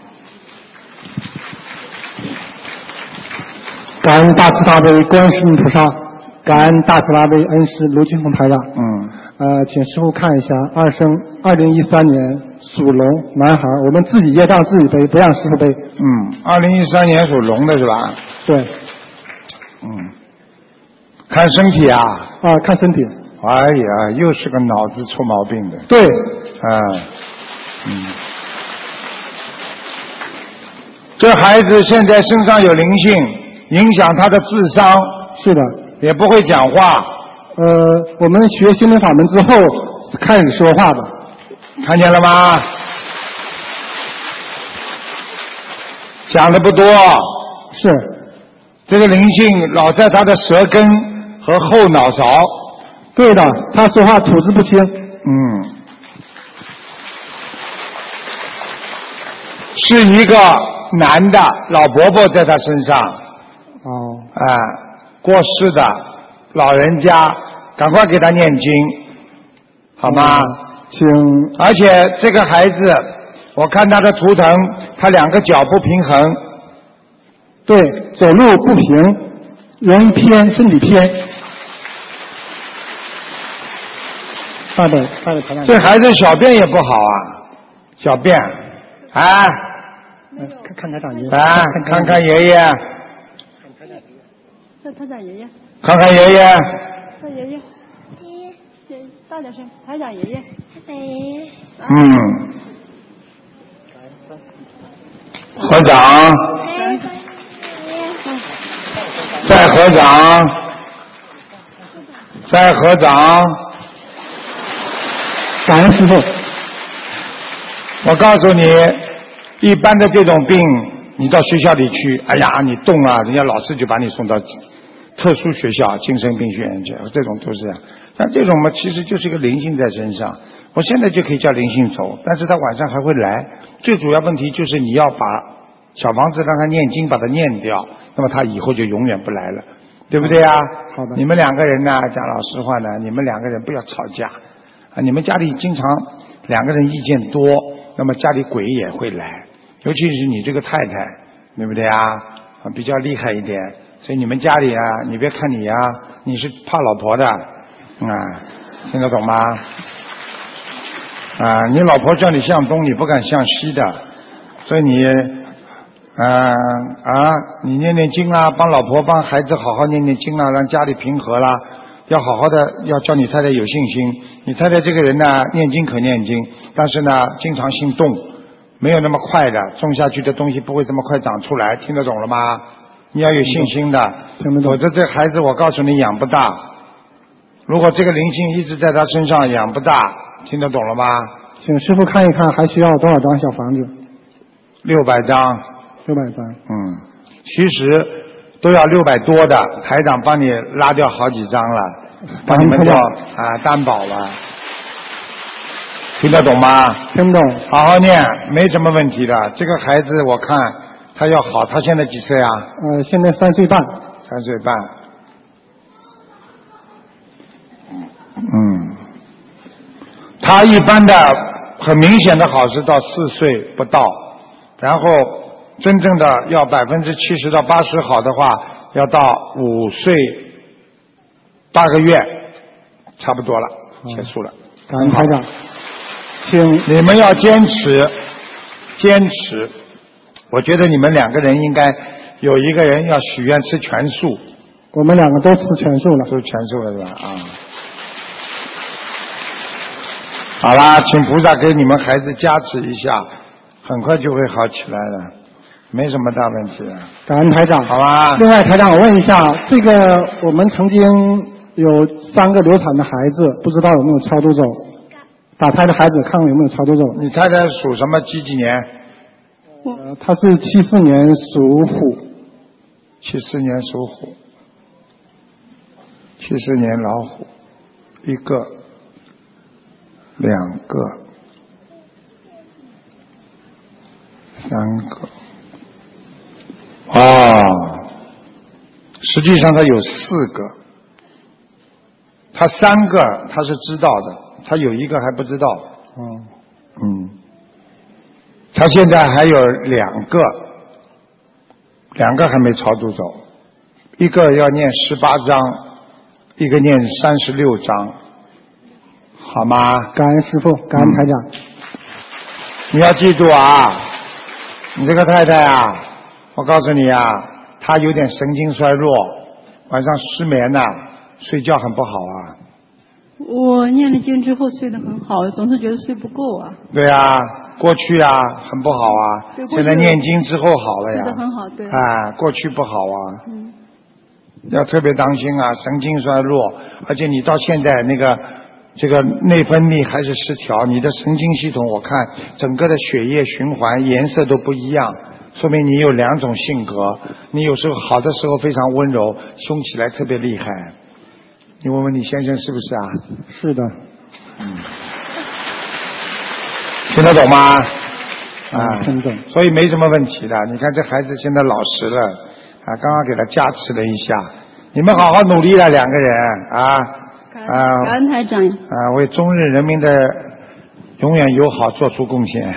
感恩大慈大悲观世音菩萨，感恩大慈大悲恩师卢金红台长。 嗯。 呃，请师傅看一下，二生二零一三年属龙男孩，我们自己业障自己背，不让师傅背。 嗯，二零一三年属龙的是吧？ 对。 嗯。看身体啊。 啊，看身体。 哎呀，又是个脑子出毛病的。 对。 啊。嗯。这孩子现在身上有灵性，影响他的智商。 是的。 也不会讲话。 呃，我们学心灵法门之后开始说话的。 看见了吗？讲的不多。 是。 这个灵性老在他的舌根和后脑勺。 对的，他说话吐字不清。 嗯。是一个男的老伯伯在他身上。 哦。 啊，过世的老人家，赶快给他念经，好吗？ 请。 而且这个孩子，我看他的图腾，他两个脚不平衡。 对，走路不平，容易偏，身体偏。大的，大的， 这孩子小便也不好啊，小便，啊， 看看台长爷爷， 来看看爷爷， 这台长爷爷， 看看爷爷， 这爷爷，爷爷，大点声，台长爷爷，台长爷爷， 嗯，合掌，再合掌，再合掌。 感恩师父。 我告诉你，一般的这种病，你到学校里去，哎呀，你动啊，人家老师就把你送到特殊学校、精神病学院去，这种都是这样。但这种嘛，其实就是一个灵性在身上。我现在就可以叫灵性走，但是他晚上还会来。最主要问题就是你要把小房子让他念经，把它念掉，那么他以后就永远不来了，对不对啊？ 好的。 你们两个人呢，讲老实话呢，你们两个人不要吵架啊！你们家里经常两个人意见多，那么家里鬼也会来，尤其是你这个太太，对不对啊？啊，比较厉害一点，所以你们家里啊，你别看你啊，你是怕老婆的，啊，听得懂吗？啊，你老婆叫你向东，你不敢向西的，所以你，啊啊，你念念经啦，帮老婆帮孩子好好念念经啦，让家里平和啦。要好好的，要叫你太太有信心。你太太这个人呢，念经可念经，但是呢，经常心动，没有那么快的，种下去的东西不会这么快长出来，听得懂了吗？你要有信心的，否则这孩子我告诉你养不大。如果这个灵性一直在他身上养不大，听得懂了吗？ 请师傅看一看，还需要多少张小房子？ 六百张。 六百张。 嗯，其实都要六百多的，台长帮你拉掉好几张了，帮你们做啊担保了，听得懂吗？ 听懂。 好好念，没什么问题的。这个孩子我看他要好，他现在几岁啊？ 呃，现在三岁半。 三岁半。嗯，他一般的很明显的好是到四岁不到，然后真正的要百分之七十到八十好的话，要到五岁八个月， 差不多了，结束了。 感恩台长， 请你们要坚持，坚持。我觉得你们两个人应该有一个人要许愿吃全素。 我们两个都吃全素了， 都全素了是吧？啊。好啦，请菩萨给你们孩子加持一下，很快就会好起来了，没什么大问题的。 感恩台长， 好吧。 另外，台长，我问一下，这个我们曾经有三个流产的孩子，不知道有没有超度走？打胎的孩子，看看有没有超度走？ 你太太属什么？几几年？ 呃，她是七四年属虎。 七四年属虎。七四年老虎，一个，两个，三个。哦，实际上他有四个，他三个他是知道的，他有一个还不知道。 嗯嗯，他现在还有两个，两个还没超度走，一个要念十八章。一个念三十六章，好吗？ 感恩师父，感恩台长。 嗯、你要记住啊，你这个太太啊，我告诉你啊，她有点神经衰弱，晚上失眠呐、啊，睡觉很不好啊。 我念了经之后睡得很好，总是觉得睡不够啊。 对啊，过去啊很不好啊，现在念经之后好了呀。 睡得很好，对。 啊，过去不好啊。 嗯。 要特别当心啊，神经衰弱，而且你到现在那个这个内分泌还是失调，你的神经系统我看整个的血液循环颜色都不一样，说明你有两种性格，你有时候好的时候非常温柔，凶起来特别厉害。你问问你先生是不是啊？ 是的。 嗯。听得懂吗？ 啊，听懂。 所以没什么问题的。你看这孩子现在老实了。啊，刚刚给他加持了一下，你们好好努力了，两个人啊啊！ 感恩台长啊，为中日人民的永远友好做出贡献。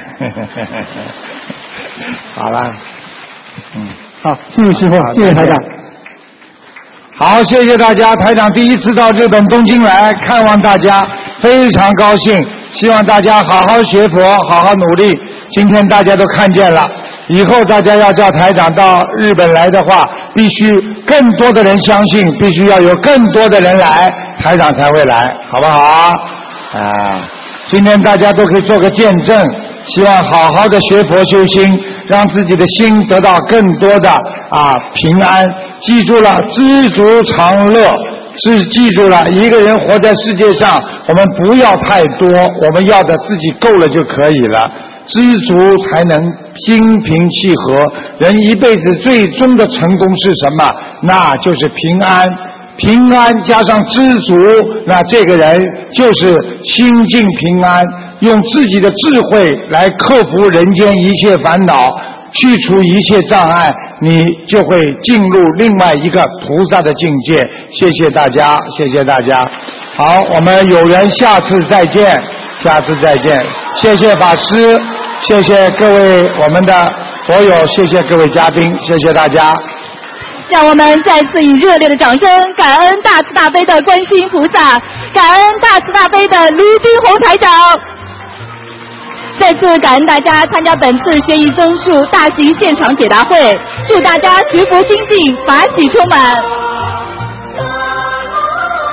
好了，嗯， 好，谢谢师傅，谢谢台长。 好，谢谢大家。台长第一次到日本东京来看望大家，非常高兴。希望大家好好学佛，好好努力。今天大家都看见了。以后大家要叫台长到日本来的话，必须更多的人相信，必须要有更多的人来，台长才会来，好不好啊？今天大家都可以做个见证，希望好好的学佛修心，让自己的心得到更多的啊平安。记住了，知足常乐，是记住了，一个人活在世界上，我们不要太多，我们要的自己够了就可以了。知足才能心平气和，人一辈子最终的成功是什么？那就是平安。平安加上知足，那这个人就是心境平安，用自己的智慧来克服人间一切烦恼，去除一切障碍，你就会进入另外一个菩萨的境界。谢谢大家，谢谢大家。好，我们有缘下次再见，下次再见。谢谢法师，谢谢各位我们的佛友，谢谢各位嘉宾，谢谢大家。 让我们再次以热烈的掌声，感恩大慈大悲的观世音菩萨，感恩大慈大悲的卢军宏台长。再次感恩大家参加本次悬疑综述大型现场解答会，祝大家学佛精进，法喜充满。